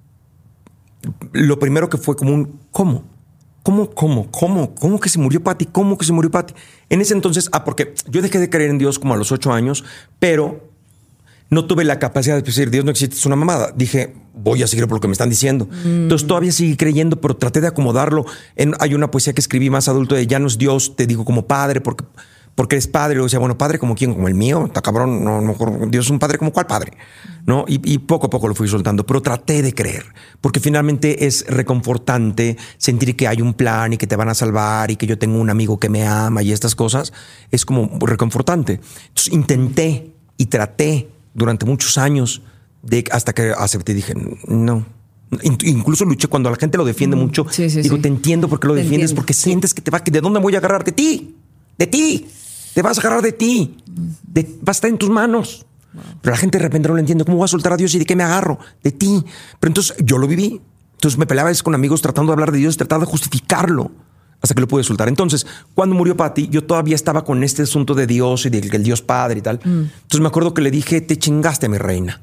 lo primero que fue como un ¿cómo? ¿Cómo, cómo, cómo, cómo que se murió Patty? ¿Cómo que se murió Patty? En ese entonces, ah, porque yo dejé de creer en Dios como a los ocho años, pero no tuve la capacidad de decir, Dios no existe, es una mamada. Dije, voy a seguir por lo que me están diciendo. Mm. Entonces todavía seguí creyendo, pero traté de acomodarlo. En, hay una poesía que escribí más adulto de ya no es Dios, te digo como padre, porque porque eres padre. Y luego decía, bueno, padre como quién, como el mío, está cabrón, no, a lo mejor Dios es un padre como cuál padre, ¿no? Y, y poco a poco lo fui soltando, pero traté de creer, porque finalmente es reconfortante sentir que hay un plan y que te van a salvar y que yo tengo un amigo que me ama y estas cosas, es como reconfortante. Entonces intenté y traté durante muchos años de, hasta que acepté y dije, no. Incluso luché cuando la gente lo defiende mm, mucho. Sí, sí, digo, sí. Te entiendo por qué lo te defiendes, entiendo. Porque sí. Sientes que te va, ¿de dónde voy a agarrar? De ti, de ti. Te vas a agarrar de ti. De, va a estar en tus manos. Wow. Pero la gente de repente no lo entiende. ¿Cómo voy a soltar a Dios y de qué me agarro? De ti. Pero entonces yo lo viví. Entonces me peleaba con amigos tratando de hablar de Dios, tratando de justificarlo hasta que lo pude soltar. Entonces, cuando murió Pati, yo todavía estaba con este asunto de Dios y del de, Dios Padre y tal. Mm. Entonces me acuerdo que le dije, te chingaste a mi reina.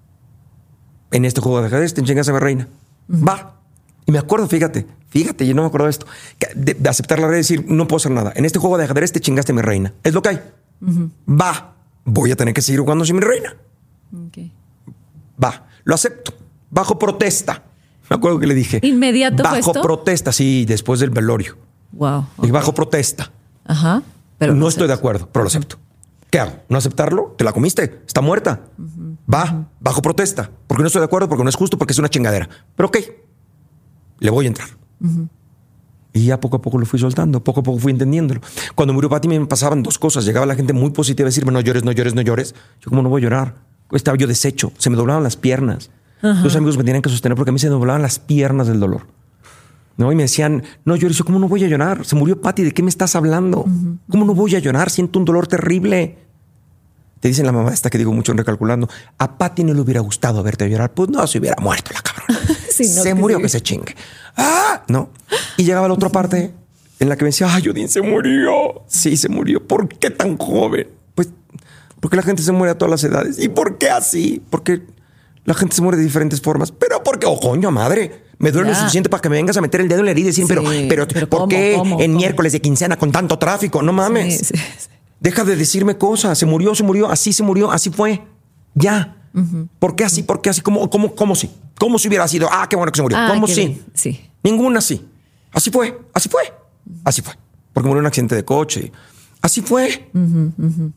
En este juego de ajedrez, te chingaste a mi reina. Uh-huh. Va. Y me acuerdo, fíjate, fíjate, yo no me acuerdo de esto, de, de aceptar la realidad y decir, no puedo hacer nada. En este juego de ajedrez te chingaste a mi reina. Es lo que hay. Uh-huh. Va. Voy a tener que seguir jugando sin mi reina. Okay. Va. Lo acepto. Bajo protesta. Me acuerdo que le dije. ¿Inmediato bajo fue esto? protesta, sí, después del velorio. Wow. Okay. Bajo protesta. Ajá. Pero no estoy de acuerdo, pero lo acepto. ¿Qué hago? ¿No aceptarlo? ¿Te la comiste? Está muerta. Uh-huh. Va, uh-huh. Bajo protesta. Porque no estoy de acuerdo, porque no es justo, porque es una chingadera. Pero ok, le voy a entrar. Uh-huh. Y ya poco a poco lo fui soltando, poco a poco fui entendiéndolo. Cuando murió Pati me pasaban dos cosas. Llegaba la gente muy positiva a decirme, no llores, no llores, no llores. Yo, ¿cómo no voy a llorar? Estaba yo deshecho, se me doblaban las piernas. Uh-huh. Los amigos me tenían que sostener porque a mí se me doblaban las piernas del dolor. ¿No? Y me decían, no llores. Yo, ¿cómo no voy a llorar? Se murió Pati, ¿de qué me estás hablando? Uh-huh. ¿Cómo no voy a llorar? Siento un dolor terrible. Te dicen la mamá esta que digo mucho en Recalculando, a Pati no le hubiera gustado verte llorar. Pues no, se hubiera muerto la cabrona. Sí, no, se murió, sí. Que se chingue. ¡Ah! No. Y llegaba la otra parte en la que me decía, ay, Odín se murió. Sí, se murió. ¿Por qué tan joven? Pues porque la gente se muere a todas las edades. ¿Y por qué así? Porque la gente se muere de diferentes formas. Pero porque, oh, coño, madre. Me duele ya. Lo suficiente para que me vengas a meter el dedo en la herida y decir, sí, pero, pero, pero ¿por ¿cómo, qué cómo, en cómo? Miércoles de quincena con tanto tráfico? No mames. Sí, sí, sí. Deja de decirme cosas. Se murió, se murió, así se murió, así fue. Ya. Uh-huh. ¿Por qué así? ¿Por qué así? ¿Cómo, cómo, cómo sí? ¿Cómo si hubiera sido? Ah, qué bueno que se murió. Ah, ¿Cómo sí? Sí. Ninguna sí. Así fue, así fue. Uh-huh. Así fue. Porque murió en un accidente de coche. Así fue. Uh-huh, uh-huh.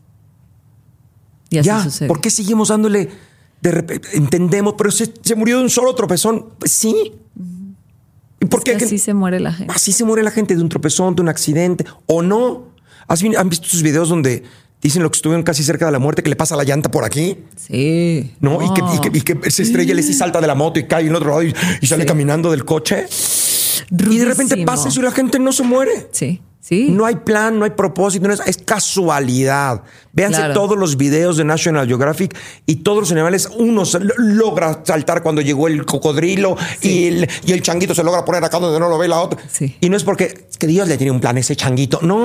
Y así ya. Sucede. ¿Por qué seguimos dándole? De repente, entendemos, pero se, se murió de un solo tropezón. Pues sí. Uh-huh. ¿Y por qué? Es que así se muere la gente. Así se muere la gente de un tropezón, de un accidente. ¿O no? ¿Han visto sus videos donde dicen lo que estuvieron casi cerca de la muerte, que le pasa la llanta por aquí? Sí. ¿No? Oh. Y, que, y, que, y que se estrella, le sí salta de la moto y cae en otro lado y, y sale sí. caminando del coche. Rudísimo. Y de repente pasa eso y la gente no se muere. Sí. Sí. No hay plan, no hay propósito, no es, es casualidad. Véanse claro. Todos los videos de National Geographic y todos los animales, uno se logra saltar cuando llegó el cocodrilo sí. y, el, y el changuito se logra poner acá donde no lo ve la otra. Sí. Y no es porque es que Dios le tiene un plan a ese changuito. No,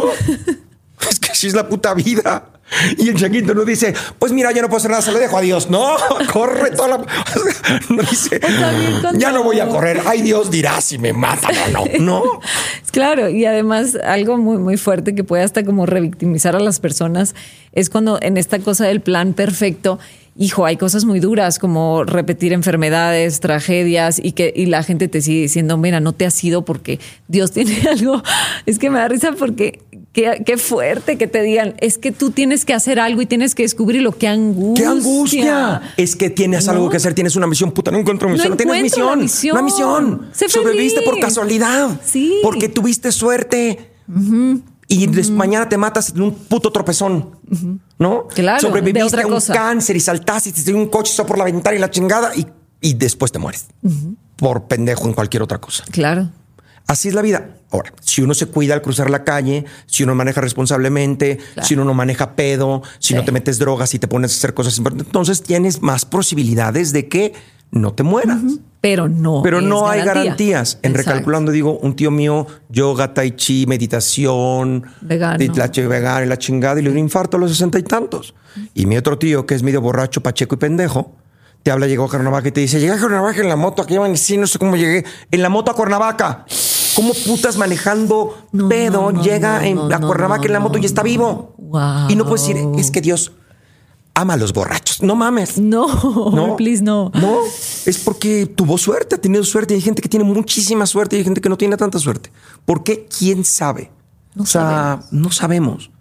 es que así es la puta vida. Y el changuito no dice, pues mira, ya no puedo hacer nada, se lo dejo a Dios. No, corre toda la... No dice, ya no voy a correr. Ay, Dios dirá si me matan o no. No. Claro, y además algo muy, muy fuerte que puede hasta como revictimizar a las personas es cuando en esta cosa del plan perfecto, hijo, hay cosas muy duras como repetir enfermedades, tragedias y que y la gente te sigue diciendo, mira, no te has ido porque Dios tiene algo. Es que me da risa porque qué, qué fuerte que te digan, es que tú tienes que hacer algo y tienes que descubrirlo. ¡Qué angustia! ¡Qué angustia! Es que tienes ¿no? algo que hacer, tienes una misión. Puta, no encuentro misión. No, no tienes misión. misión. No hay misión. Sé Sobreviviste feliz. Por casualidad. Sí. Porque tuviste suerte. Uh-huh. Y uh-huh. mañana te matas en un puto tropezón. Uh-huh. ¿No? Claro. Sobreviviste de otra a un cosa. cáncer y saltaste y te dio un coche por la ventana y la chingada y, y después te mueres. Uh-huh. Por pendejo en cualquier otra cosa. Claro. Así es la vida. Ahora, si uno se cuida al cruzar la calle, si uno maneja responsablemente, claro. si uno no maneja pedo, si sí. no te metes drogas y te pones a hacer cosas importantes, entonces tienes más posibilidades de que no te mueras. Uh-huh. Pero no. Pero no hay garantía. garantías. En Exacto. Recalculando digo, un tío mío, yoga, tai chi, meditación, vegano, la vegana y la chingada, y le dio un infarto a los sesenta y tantos. Uh-huh. Y mi otro tío, que es medio borracho, pacheco y pendejo, te habla, llegó a Cuernavaca y te dice, llegué a Cuernavaca en la moto, aquí van, sí, no sé cómo llegué, en la moto a Cuernavaca. ¿Cómo putas manejando no, pedo no, llega no, en no, la Cuernavaca no, en la moto y está vivo? Wow. Y no puedes decir, es que Dios ama a los borrachos. No mames. No, no, please no. No, es porque tuvo suerte, ha tenido suerte. Hay gente que tiene muchísima suerte y hay gente que no tiene tanta suerte. ¿Por qué? ¿Quién sabe? No o sea, sabemos. no sabemos.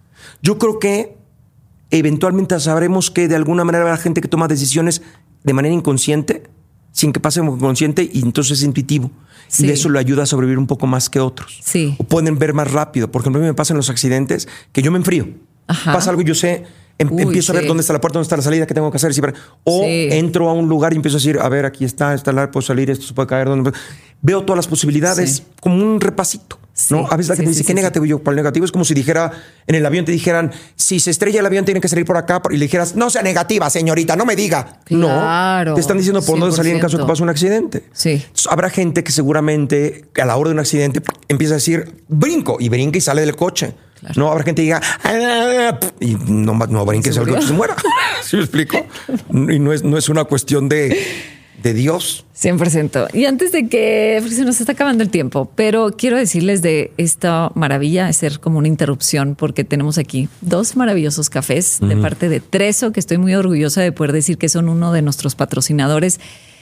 Yo creo que eventualmente sabremos que de alguna manera habrá gente que toma decisiones de manera inconsciente, sin que pase como consciente, y entonces es intuitivo. Sí. Y eso lo ayuda a sobrevivir un poco más que otros. Sí. O pueden ver más rápido. Por ejemplo, a mí me pasa en los accidentes que yo me enfrío. Ajá. Pasa algo y yo sé, em, Uy, empiezo sí. a ver dónde está la puerta, dónde está la salida, qué tengo que hacer. O sí. entro a un lugar y empiezo a decir, a ver, aquí está, está la, puedo salir, esto se puede caer. ¿Dónde? Veo todas las posibilidades, sí. como un repasito. Sí, ¿no? A veces la gente sí, dice, sí, ¿qué sí, negativo? Sí. Yo, ¿cuál negativo? Es como si dijera, en el avión te dijeran, si se estrella el avión tiene que salir por acá, y le dijeras, no sea negativa, señorita, no me diga. Claro, no, te están diciendo por dónde salir en caso de que pase un accidente. Sí. Entonces, habrá gente que seguramente a la hora de un accidente empieza a decir, brinco, y brinca y sale del coche. Claro. No, habrá gente que diga, ah, y no, no brinque y sale del coche y se muera. ¿Sí me explico? Y no es, no es una cuestión de... de Dios. cien por ciento. Y antes de que, porque se nos está acabando el tiempo, pero quiero decirles de esta maravilla, es ser como una interrupción, porque tenemos aquí dos maravillosos cafés uh-huh. de parte de Treso, que estoy muy orgullosa de poder decir que son uno de nuestros patrocinadores.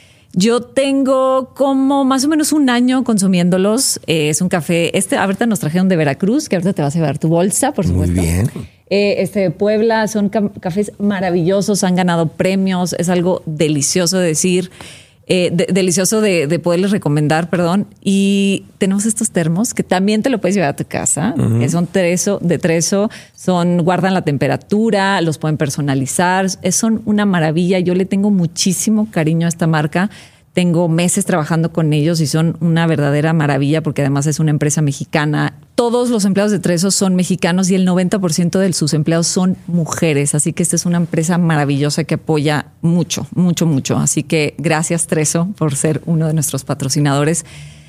Yo tengo como más o menos un año consumiéndolos. Eh, es un café, este ahorita nos trajeron de Veracruz, que ahorita te vas a llevar tu bolsa, por supuesto. Muy bien. Eh, este de Puebla, son ca- cafés maravillosos, han ganado premios, es algo delicioso de decir, eh, de- delicioso de, de poderles recomendar, perdón. Y tenemos estos termos que también te lo puedes llevar a tu casa, uh-huh. que son Treso, de Treso, son, guardan la temperatura, los pueden personalizar, es, son una maravilla. Yo le tengo muchísimo cariño a esta marca. Tengo meses trabajando con ellos y son una verdadera maravilla porque además es una empresa mexicana. Todos los empleados de Treso son mexicanos y el noventa por ciento de sus empleados son mujeres. Así que esta es una empresa maravillosa que apoya mucho, mucho, mucho. Así que gracias, Treso, por ser uno de nuestros patrocinadores.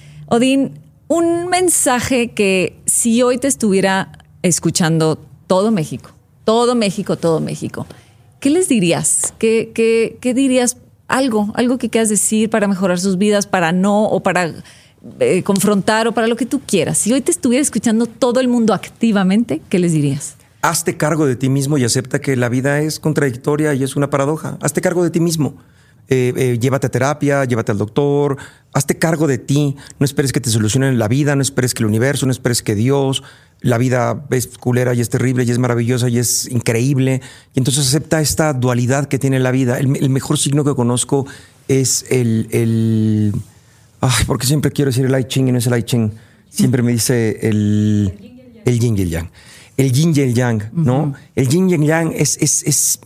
Odín, un mensaje que si hoy te estuviera escuchando todo México, todo México, todo México, ¿qué les dirías? ¿Qué, qué, qué dirías? Algo, algo que quieras decir para mejorar sus vidas, para no, o para eh, confrontar, o para lo que tú quieras. Si hoy te estuviera escuchando todo el mundo activamente, ¿qué les dirías? Hazte cargo de ti mismo y acepta que la vida es contradictoria y es una paradoja. Hazte cargo de ti mismo. Eh, eh, llévate a terapia, llévate al doctor, hazte cargo de ti. No esperes que te solucionen la vida, no esperes que el universo, no esperes que Dios. La vida es culera y es terrible y es maravillosa y es increíble. Y entonces acepta esta dualidad que tiene la vida. El, el mejor signo que conozco es el... el ay, porque siempre quiero decir el I Ching y no es el I Ching. Siempre me dice el, el yin y el yang. El yin y el yang, ¿no? Uh-huh. El yin y el yang es, es, es,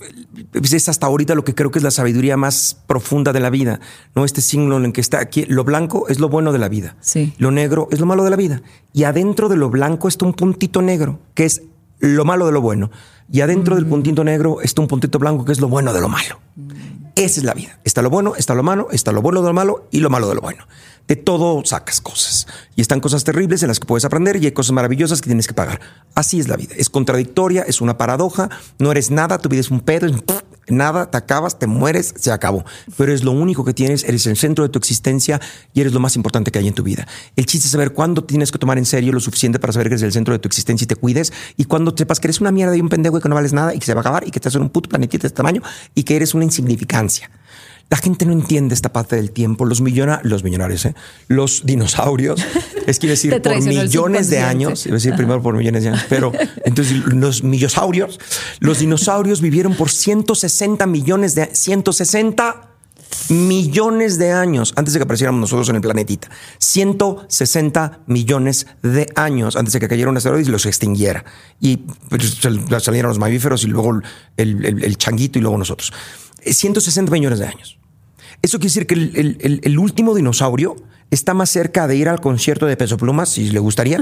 es hasta ahorita lo que creo que es la sabiduría más profunda de la vida, ¿no? Este signo en el que está aquí, lo blanco es lo bueno de la vida. Sí. Lo negro es lo malo de la vida. Y adentro de lo blanco está un puntito negro, que es lo malo de lo bueno. Y adentro uh-huh. del puntito negro está un puntito blanco, que es lo bueno de lo malo. Uh-huh. Esa es la vida. Está lo bueno, está lo malo, está lo bueno de lo malo y lo malo de lo bueno. De todo sacas cosas. Y están cosas terribles en las que puedes aprender y hay cosas maravillosas que tienes que pagar. Así es la vida. Es contradictoria, es una paradoja. No eres nada, tu vida es un pedo, es nada, te acabas, te mueres, se acabó. Pero es lo único que tienes, eres el centro de tu existencia y eres lo más importante que hay en tu vida. El chiste es saber cuándo tienes que tomar en serio lo suficiente para saber que eres el centro de tu existencia y te cuides, y cuando sepas que eres una mierda y un pendejo y que no vales nada y que se va a acabar y que estás en un puto planetita de este tamaño y que eres una insignificancia. La gente no entiende esta parte del tiempo. Los, millona, los millonarios, ¿eh? Los dinosaurios, es quiere decir por millones de años, iba a decir primero por millones de años, pero entonces los millosaurios, los dinosaurios vivieron por ciento sesenta millones de ciento sesenta millones de años antes de que apareciéramos nosotros en el planetita. ciento sesenta millones de años antes de que cayera un asteroide y los extinguiera. Y pues, salieron los mamíferos y luego el, el, el changuito y luego nosotros. ciento sesenta millones de años. Eso quiere decir que el, el, el, el último dinosaurio está más cerca de ir al concierto de Peso Pluma, si le gustaría,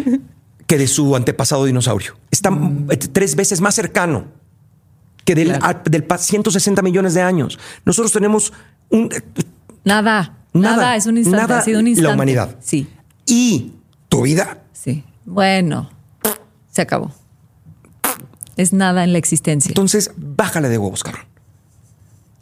que de su antepasado dinosaurio. Está mm. tres veces más cercano que del, claro. a, del ciento sesenta millones de años. Nosotros tenemos un... Nada, nada, nada es un instante. Nada, ha sido un instante. La humanidad. Sí. Y tu vida. Sí. Bueno, se acabó. Es nada en la existencia. Entonces, bájale de huevos, cabrón.